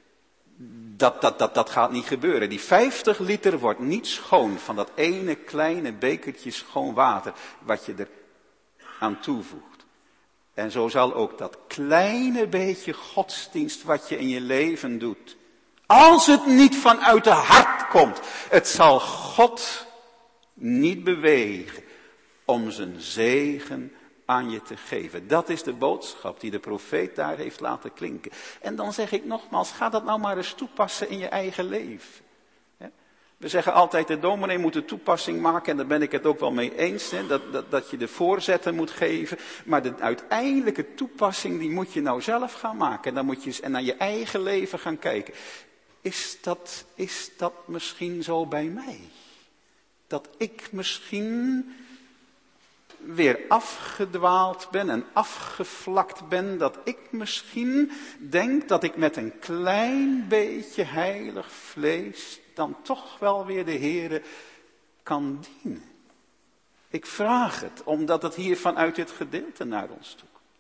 Dat gaat niet gebeuren. Die 50 liter wordt niet schoon van dat ene kleine bekertje schoon water wat je er aan toevoegt. En zo zal ook dat kleine beetje godsdienst wat je in je leven doet, als het niet vanuit de hart komt, het zal God niet bewegen om zijn zegen aan je te geven. Dat is de boodschap die de profeet daar heeft laten klinken. En dan zeg ik nogmaals, ga dat nou maar eens toepassen in je eigen leven. We zeggen altijd, de dominee moet de toepassing maken, en daar ben ik het ook wel mee eens, dat je de voorzetten moet geven. Maar de uiteindelijke toepassing, die moet je nou zelf gaan maken. En dan moet je naar je eigen leven gaan kijken. Is dat misschien zo bij mij? Dat ik misschien weer afgedwaald ben en afgevlakt ben, dat ik misschien denk dat ik met een klein beetje heilig vlees dan toch wel weer de Heere kan dienen. Ik vraag het, omdat het hier vanuit dit gedeelte naar ons toe komt.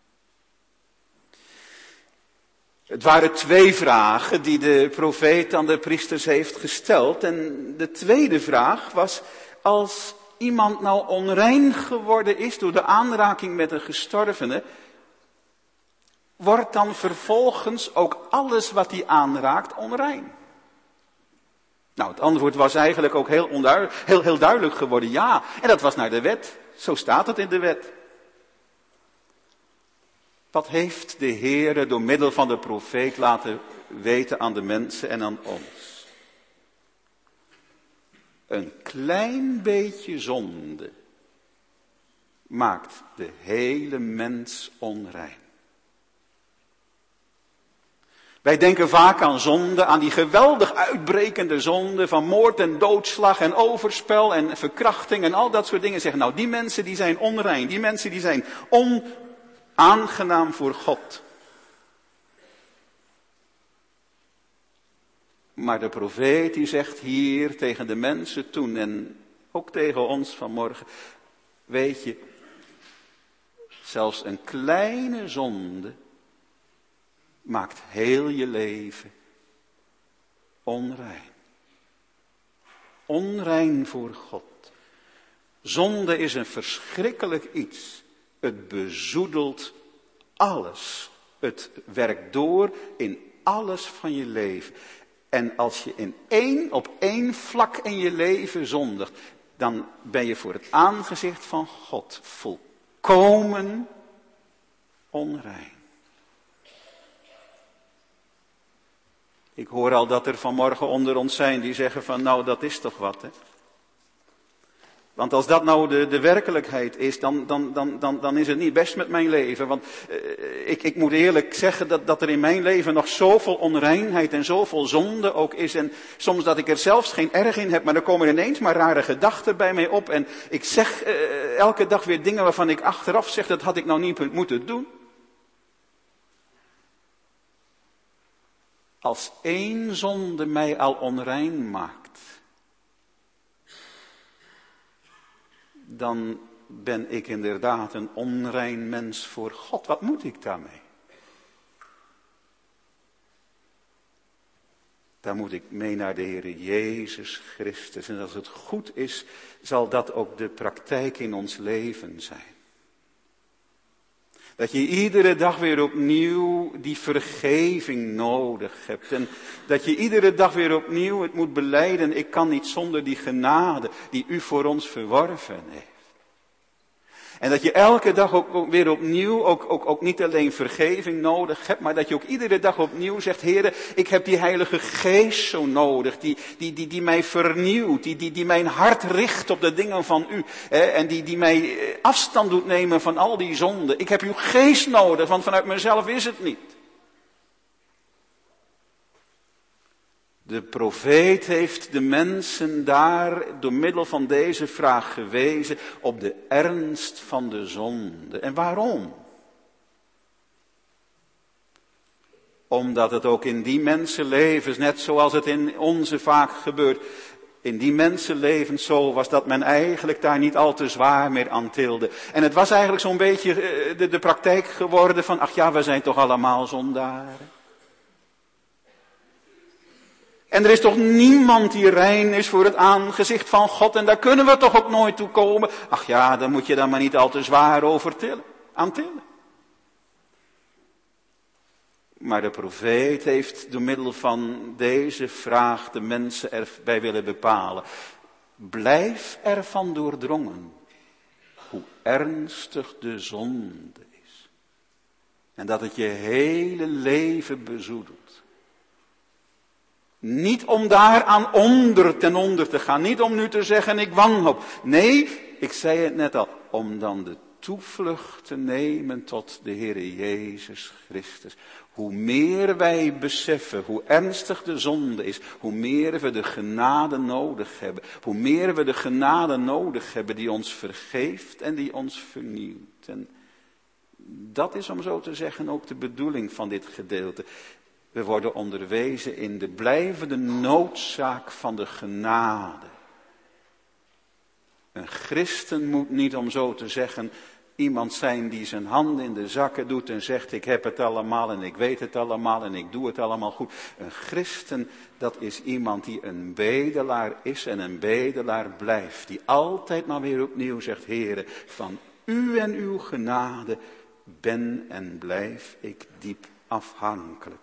Het waren 2 vragen die de profeet aan de priesters heeft gesteld. En de tweede vraag was, als iemand nou onrein geworden is door de aanraking met een gestorvene, wordt dan vervolgens ook alles wat hij aanraakt onrein? Nou, het antwoord was eigenlijk ook heel duidelijk geworden, ja. En dat was naar de wet. Zo staat het in de wet. Wat heeft de Heere door middel van de profeet laten weten aan de mensen en aan ons? Een klein beetje zonde maakt de hele mens onrein. Wij denken vaak aan zonde, aan die geweldig uitbrekende zonde van moord en doodslag en overspel en verkrachting en al dat soort dingen. Zeggen, nou, die mensen die zijn onrein, die mensen die zijn onaangenaam voor God. Maar de profeet die zegt hier tegen de mensen toen en ook tegen ons vanmorgen, weet je, zelfs een kleine zonde maakt heel je leven onrein. Onrein voor God. Zonde is een verschrikkelijk iets. Het bezoedelt alles. Het werkt door in alles van je leven. En als je op één vlak in je leven zondigt, dan ben je voor het aangezicht van God volkomen onrein. Ik hoor al dat er vanmorgen onder ons zijn die zeggen van nou dat is toch wat hè. Want als dat nou de werkelijkheid is, dan is het niet best met mijn leven. Want ik moet eerlijk zeggen dat er in mijn leven nog zoveel onreinheid en zoveel zonde ook is. En soms dat ik er zelfs geen erg in heb, maar er komen ineens maar rare gedachten bij mij op. En ik zeg elke dag weer dingen waarvan ik achteraf zeg, dat had ik nou niet moeten doen. Als één zonde mij al onrein maakt, dan ben ik inderdaad een onrein mens voor God. Wat moet ik daarmee? Daar moet ik mee naar de Heer Jezus Christus. En als het goed is, zal dat ook de praktijk in ons leven zijn. Dat je iedere dag weer opnieuw die vergeving nodig hebt. En dat je iedere dag weer opnieuw het moet belijden. Ik kan niet zonder die genade die u voor ons verworven heeft. En dat je elke dag ook weer opnieuw, ook niet alleen vergeving nodig hebt, maar dat je ook iedere dag opnieuw zegt, Heere, ik heb die Heilige Geest zo nodig, die mij vernieuwt, die mijn hart richt op de dingen van u, en die mij afstand doet nemen van al die zonden. Ik heb uw Geest nodig, want vanuit mezelf is het niet. De profeet heeft de mensen daar door middel van deze vraag gewezen op de ernst van de zonde. En waarom? Omdat het ook in die mensenlevens, net zoals het in onze vaak gebeurt, in die mensenlevens zo was dat men eigenlijk daar niet al te zwaar meer aan tilde. En het was eigenlijk zo'n beetje de praktijk geworden van, ach ja, we zijn toch allemaal zondaren. En er is toch niemand die rein is voor het aangezicht van God. En daar kunnen we toch ook nooit toe komen. Ach ja, dan moet je daar maar niet al te zwaar over aan tillen. Maar de profeet heeft door middel van deze vraag de mensen erbij willen bepalen. Blijf ervan doordrongen hoe ernstig de zonde is. En dat het je hele leven bezoedelt. Niet om daaraan ten onder te gaan. Niet om nu te zeggen ik wanhoop. Nee, ik zei het net al. Om dan de toevlucht te nemen tot de Heer Jezus Christus. Hoe meer wij beseffen hoe ernstig de zonde is. Hoe meer we de genade nodig hebben. Hoe meer we de genade nodig hebben die ons vergeeft en die ons vernieuwt. En dat is om zo te zeggen ook de bedoeling van dit gedeelte. We worden onderwezen in de blijvende noodzaak van de genade. Een christen moet niet, om zo te zeggen, iemand zijn die zijn handen in de zakken doet en zegt ik heb het allemaal en ik weet het allemaal en ik doe het allemaal goed. Een christen, dat is iemand die een bedelaar is en een bedelaar blijft. Die altijd maar weer opnieuw zegt, Heere, van u en uw genade ben en blijf ik diep afhankelijk.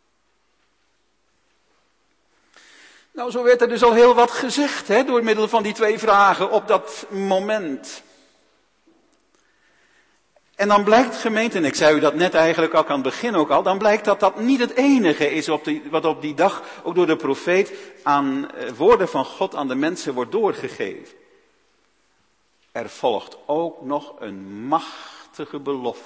Nou, zo werd er dus al heel wat gezegd, door middel van die twee vragen op dat moment. En dan blijkt, gemeente, en ik zei u dat net eigenlijk ook aan het begin ook al, dan blijkt dat dat niet het enige is wat op die dag ook door de profeet aan woorden van God aan de mensen wordt doorgegeven. Er volgt ook nog een machtige belofte.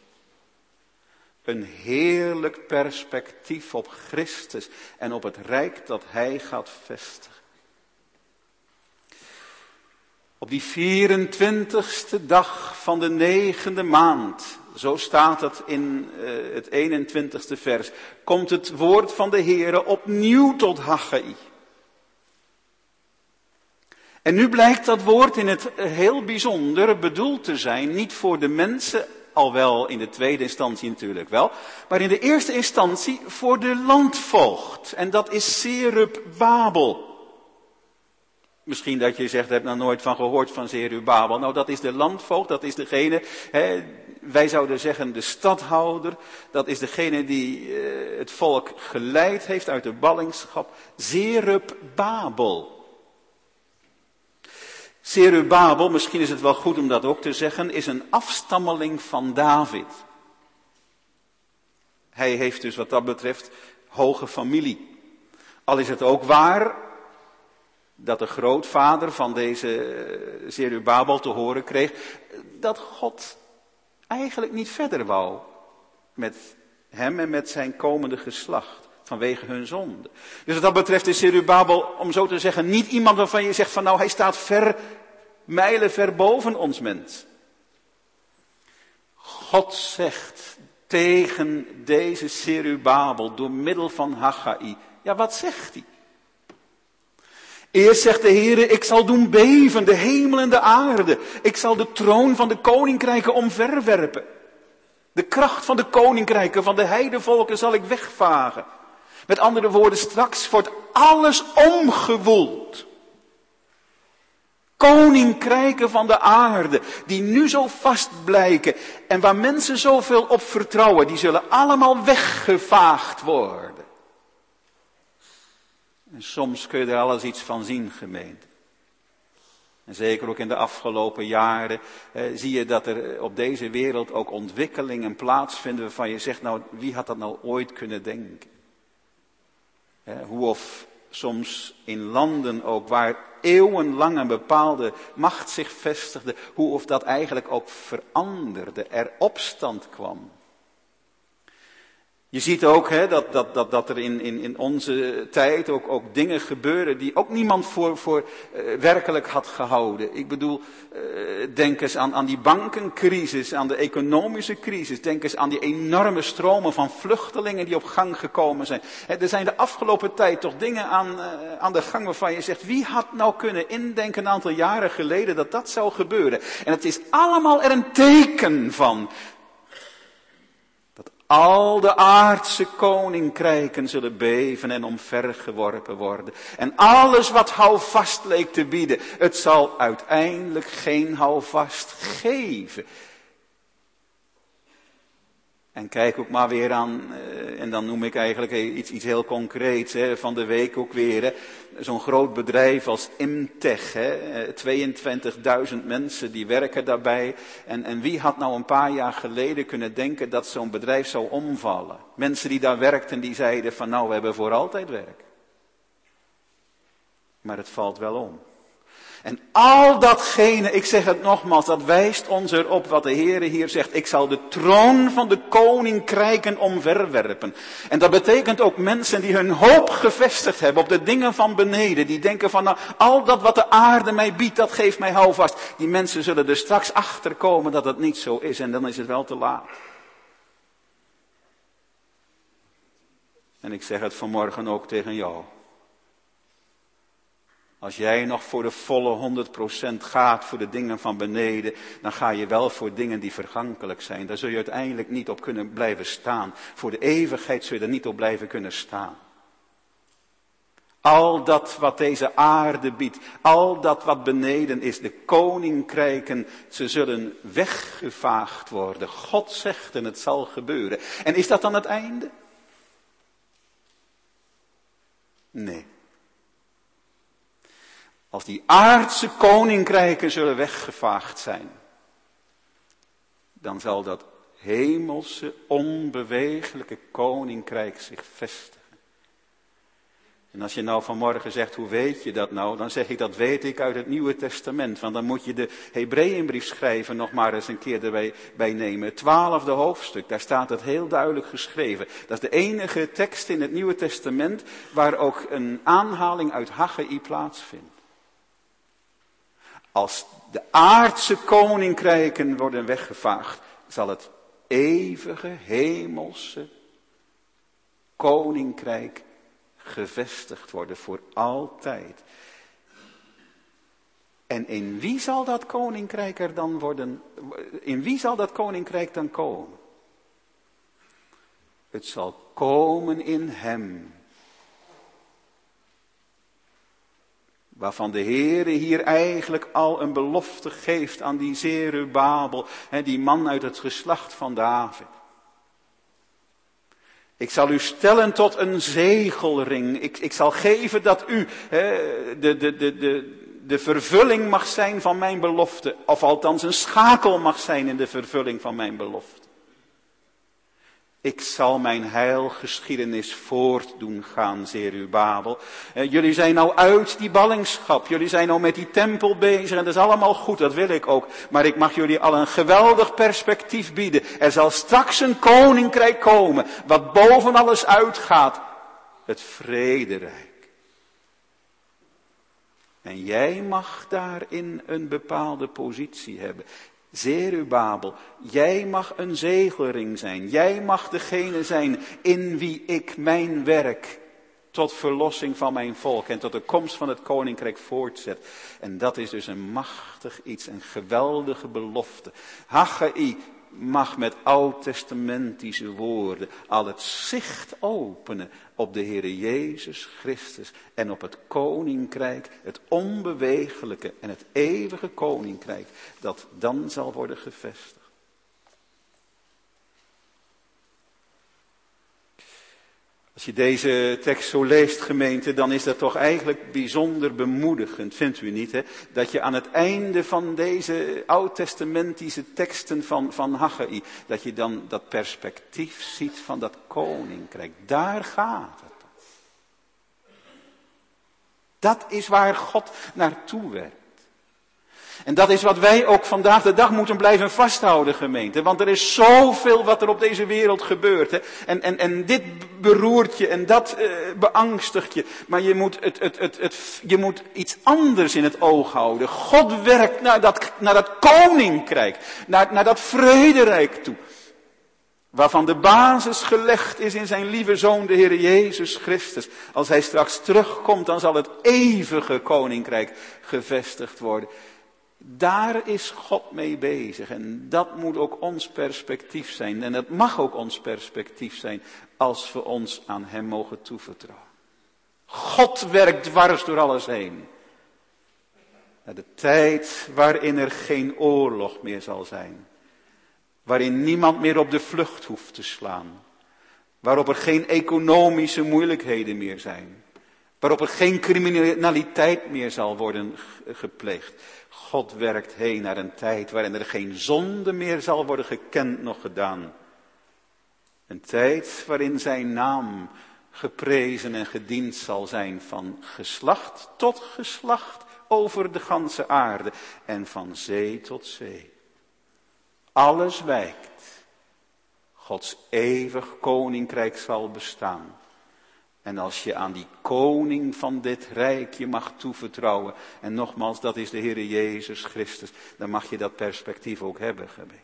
Een heerlijk perspectief op Christus en op het rijk dat Hij gaat vestigen. Op die 24ste dag van de 9e maand, zo staat het in het 21ste vers, komt het woord van de Heere opnieuw tot Haggai. En nu blijkt dat woord in het heel bijzonder bedoeld te zijn, niet voor de mensen al wel in de tweede instantie natuurlijk wel. Maar in de eerste instantie voor de landvoogd. En dat is Zerubabel. Misschien dat je zegt, heb nou nooit van gehoord van Zerubabel. Nou, dat is de landvoogd, dat is degene, wij zouden zeggen de stadhouder. Dat is degene die het volk geleid heeft uit de ballingschap. Zerubabel. Zerubabel, misschien is het wel goed om dat ook te zeggen, is een afstammeling van David. Hij heeft dus wat dat betreft hoge familie. Al is het ook waar dat de grootvader van deze Zerubabel te horen kreeg dat God eigenlijk niet verder wou met hem en met zijn komende geslacht. Vanwege hun zonde. Dus wat dat betreft is Zerubabel, om zo te zeggen, niet iemand waarvan je zegt van nou hij staat mijlen ver boven ons mens. God zegt tegen deze Zerubabel door middel van Haggai. Ja, wat zegt hij? Eerst zegt de Heere, ik zal doen beven de hemel en de aarde. Ik zal de troon van de koninkrijken omverwerpen. De kracht van de koninkrijken, van de heidevolken zal ik wegvagen. Met andere woorden, straks wordt alles omgewoeld. Koninkrijken van de aarde, die nu zo vast blijken en waar mensen zoveel op vertrouwen, die zullen allemaal weggevaagd worden. En soms kun je er alles iets van zien, gemeente. En zeker ook in de afgelopen jaren zie je dat er op deze wereld ook ontwikkelingen plaatsvinden waarvan je zegt, nou wie had dat nou ooit kunnen denken? Hoe of soms in landen ook waar eeuwenlang een bepaalde macht zich vestigde, hoe of dat eigenlijk ook veranderde, er opstand kwam. Je ziet ook dat er in onze tijd ook dingen gebeuren die ook niemand voor werkelijk had gehouden. Ik bedoel, denk eens aan die bankencrisis, aan de economische crisis. Denk eens aan die enorme stromen van vluchtelingen die op gang gekomen zijn. Er zijn de afgelopen tijd toch dingen aan de gang waarvan je zegt, wie had nou kunnen indenken een aantal jaren geleden dat dat zou gebeuren? En het is allemaal er een teken van. Al de aardse koninkrijken zullen beven en omvergeworpen worden. En alles wat houvast leek te bieden, het zal uiteindelijk geen houvast geven. En kijk ook maar weer aan, en dan noem ik eigenlijk iets heel concreets, van de week ook weer. Zo'n groot bedrijf als Imtech, 22.000 mensen die werken daarbij. En wie had nou een paar jaar geleden kunnen denken dat zo'n bedrijf zou omvallen? Mensen die daar werkten, die zeiden van nou, we hebben voor altijd werk. Maar het valt wel om. En al datgene, ik zeg het nogmaals, dat wijst ons erop wat de Heere hier zegt. Ik zal de troon van de koninkrijken omverwerpen. En dat betekent ook mensen die hun hoop gevestigd hebben op de dingen van beneden. Die denken van nou, al dat wat de aarde mij biedt, dat geeft mij houvast. Die mensen zullen er straks achter komen dat het niet zo is. En dan is het wel te laat. En ik zeg het vanmorgen ook tegen jou. Als jij nog voor de volle 100% gaat voor de dingen van beneden, dan ga je wel voor dingen die vergankelijk zijn. Daar zul je uiteindelijk niet op kunnen blijven staan. Voor de eeuwigheid zul je er niet op blijven kunnen staan. Al dat wat deze aarde biedt, al dat wat beneden is, de koninkrijken, ze zullen weggevaagd worden. God zegt en het zal gebeuren. En is dat dan het einde? Nee. Als die aardse koninkrijken zullen weggevaagd zijn, dan zal dat hemelse, onbewegelijke koninkrijk zich vestigen. En als je nou vanmorgen zegt, hoe weet je dat nou? Dan zeg ik, dat weet ik uit het Nieuwe Testament. Want dan moet je de Hebreeënbrief schrijven nog maar eens een keer erbij nemen. Het 12e hoofdstuk, daar staat het heel duidelijk geschreven. Dat is de enige tekst in het Nieuwe Testament waar ook een aanhaling uit Haggai plaatsvindt. Als de aardse koninkrijken worden weggevaagd, zal het eeuwige hemelse koninkrijk gevestigd worden voor altijd. En in wie zal dat koninkrijk er dan worden? In wie zal dat koninkrijk dan komen? Het zal komen in hem. Waarvan de Heere hier eigenlijk al een belofte geeft aan die Zerubabel, die man uit het geslacht van David. Ik zal u stellen tot een zegelring. Ik zal geven dat u de vervulling mag zijn van mijn belofte. Of althans een schakel mag zijn in de vervulling van mijn belofte. Ik zal mijn heilgeschiedenis voort doen gaan, Zerubabel. Jullie zijn nou uit die ballingschap. Jullie zijn nou met die tempel bezig en dat is allemaal goed, dat wil ik ook. Maar ik mag jullie al een geweldig perspectief bieden. Er zal straks een koninkrijk komen, wat boven alles uitgaat. Het vrederijk. En jij mag daarin een bepaalde positie hebben. Zerubabel, jij mag een zegelring zijn. Jij mag degene zijn in wie ik mijn werk tot verlossing van mijn volk en tot de komst van het koninkrijk voortzet. En dat is dus een machtig iets, een geweldige belofte. Haggai mag met oud-testamentische woorden al het zicht openen op de Heere Jezus Christus en op het koninkrijk, het onbewegelijke en het eeuwige koninkrijk dat dan zal worden gevestigd. Als je deze tekst zo leest, gemeente, dan is dat toch eigenlijk bijzonder bemoedigend, vindt u niet? Hè? Dat je aan het einde van deze oud-testamentische teksten van Haggai, dat je dan dat perspectief ziet van dat koninkrijk. Daar gaat het om. Dat is waar God naartoe werkt. En dat is wat wij ook vandaag de dag moeten blijven vasthouden, gemeente. Want er is zoveel wat er op deze wereld gebeurt. Hè. En dit beroert je en dat beangstigt je. Maar je moet iets anders in het oog houden. God werkt naar dat koninkrijk. Naar dat vrederijk toe. Waarvan de basis gelegd is in zijn lieve Zoon, de Heer Jezus Christus. Als hij straks terugkomt, dan zal het eeuwige koninkrijk gevestigd worden. Daar is God mee bezig en dat moet ook ons perspectief zijn. En dat mag ook ons perspectief zijn als we ons aan hem mogen toevertrouwen. God werkt dwars door alles heen. Naar de tijd waarin er geen oorlog meer zal zijn. Waarin niemand meer op de vlucht hoeft te slaan. Waarop er geen economische moeilijkheden meer zijn. Waarop er geen criminaliteit meer zal worden gepleegd. God werkt heen naar een tijd waarin er geen zonde meer zal worden gekend nog gedaan. Een tijd waarin zijn naam geprezen en gediend zal zijn van geslacht tot geslacht over de ganse aarde en van zee tot zee. Alles wijkt. Gods eeuwig koninkrijk zal bestaan. En als je aan die koning van dit rijk je mag toevertrouwen. En nogmaals, dat is de Heere Jezus Christus. Dan mag je dat perspectief ook hebben, gemeente.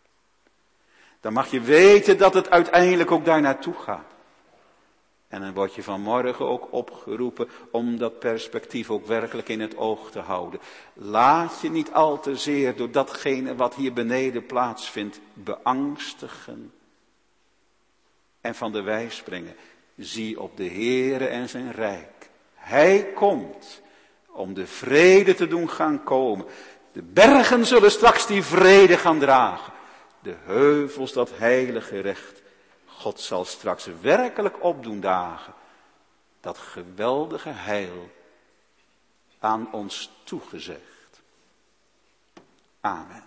Dan mag je weten dat het uiteindelijk ook daar naartoe gaat. En dan word je vanmorgen ook opgeroepen om dat perspectief ook werkelijk in het oog te houden. Laat je niet al te zeer door datgene wat hier beneden plaatsvindt beangstigen. En van de wijs brengen. Zie op de Heere en zijn rijk. Hij komt om de vrede te doen gaan komen. De bergen zullen straks die vrede gaan dragen. De heuvels dat heilige recht. God zal straks werkelijk opdoen dagen. Dat geweldige heil aan ons toegezegd. Amen.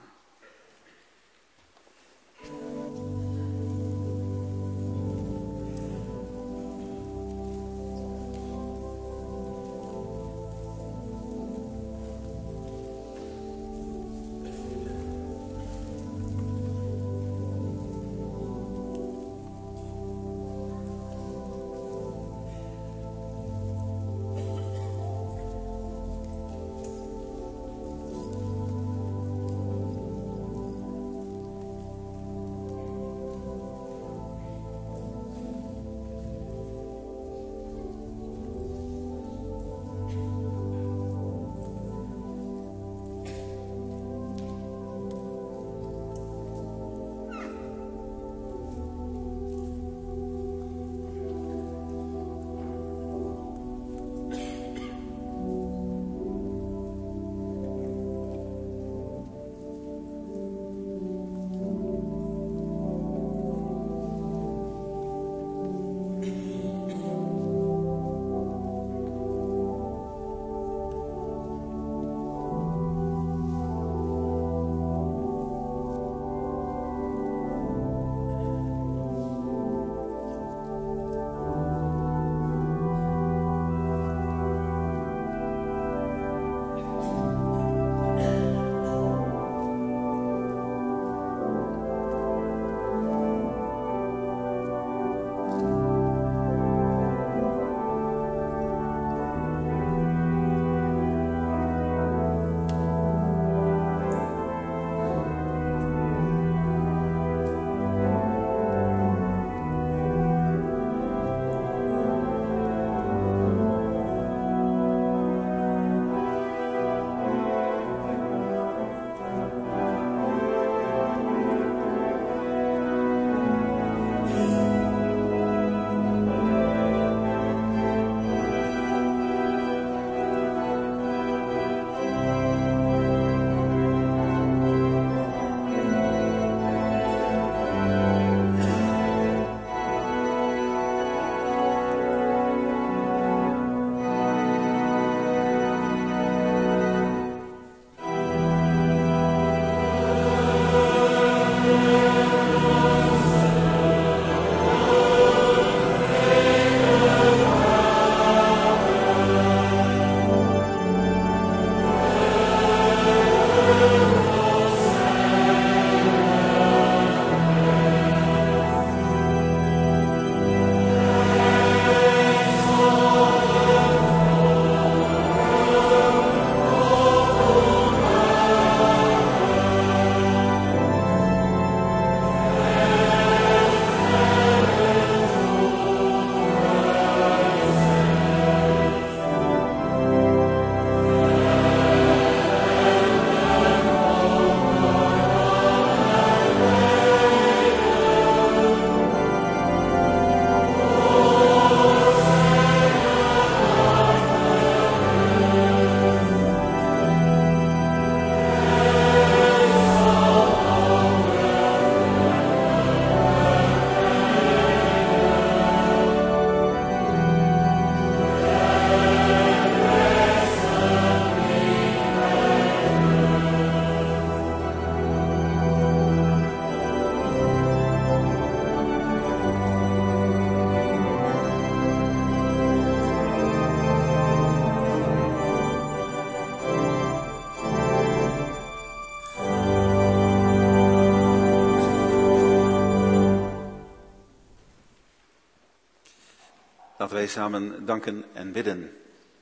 Laten wij samen danken en bidden.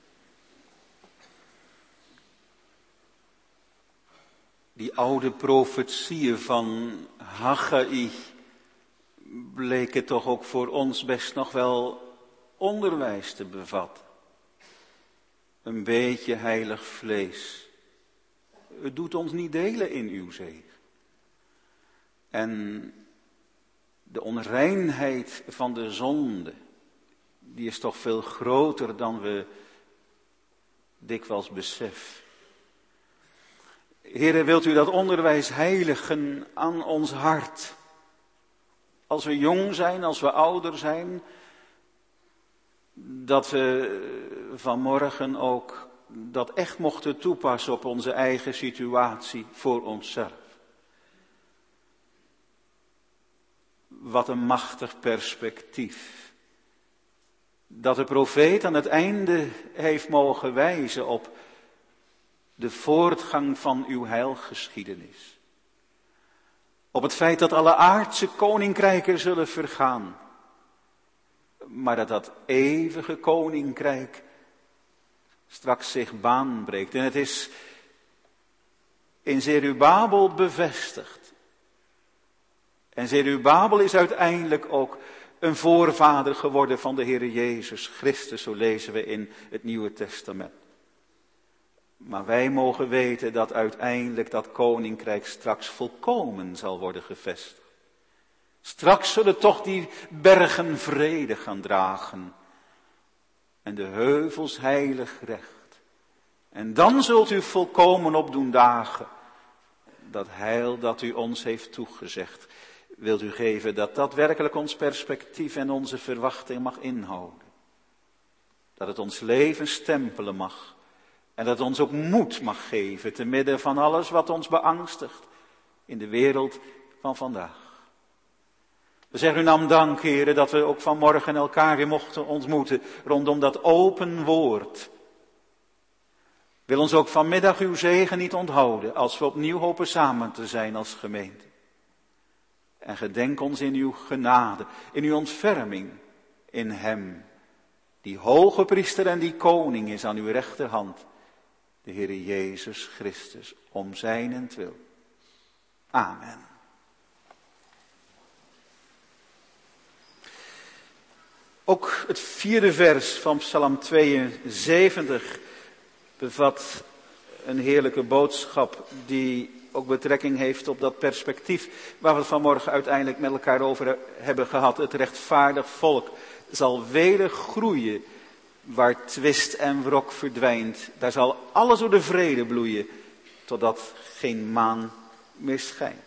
Die oude profetieën van Haggai bleken toch ook voor ons best nog wel onderwijs te bevatten. Een beetje heilig vlees. Het doet ons niet delen in uw zegen. En de onreinheid van de zonde, die is toch veel groter dan we dikwijls beseffen. Heere, wilt u dat onderwijs heiligen aan ons hart? Als we jong zijn, als we ouder zijn, dat we vanmorgen ook dat echt mochten toepassen op onze eigen situatie voor onszelf. Wat een machtig perspectief. Dat de profeet aan het einde heeft mogen wijzen op de voortgang van uw heilgeschiedenis. Op het feit dat alle aardse koninkrijken zullen vergaan. Maar dat dat eeuwige koninkrijk straks zich baan breekt. En het is in Zerubabel bevestigd. En Zerubabel is uiteindelijk ook een voorvader geworden van de Heere Jezus Christus. Zo lezen we in het Nieuwe Testament. Maar wij mogen weten dat uiteindelijk dat koninkrijk straks volkomen zal worden gevestigd. Straks zullen toch die bergen vrede gaan dragen. En de heuvels heilig recht. En dan zult u volkomen opdoen dagen. Dat heil dat u ons heeft toegezegd. Wilt u geven dat dat werkelijk ons perspectief en onze verwachting mag inhouden. Dat het ons leven stempelen mag. En dat het ons ook moed mag geven te midden van alles wat ons beangstigt in de wereld van vandaag. We zeggen u naam dank, Heere, dat we ook vanmorgen elkaar weer mochten ontmoeten rondom dat open woord. Wil ons ook vanmiddag uw zegen niet onthouden als we opnieuw hopen samen te zijn als gemeente. En gedenk ons in uw genade, in uw ontferming, in hem, die hoge priester en die koning is aan uw rechterhand, de Heere Jezus Christus, om zijnentwil. Amen. Ook het 4e vers van Psalm 72 bevat een heerlijke boodschap die ook betrekking heeft op dat perspectief waar we het vanmorgen uiteindelijk met elkaar over hebben gehad. Het rechtvaardig volk zal weder groeien waar twist en wrok verdwijnt. Daar zal alles door de vrede bloeien totdat geen maan meer schijnt.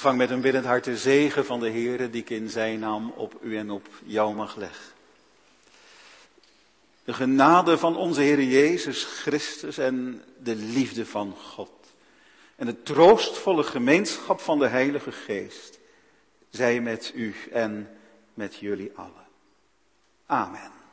Ontvang met een biddend hart de zegen van de Heere die ik in zijn naam op u en op jou mag leggen. De genade van onze Heer Jezus Christus en de liefde van God. En de troostvolle gemeenschap van de Heilige Geest. Zij met u en met jullie allen. Amen.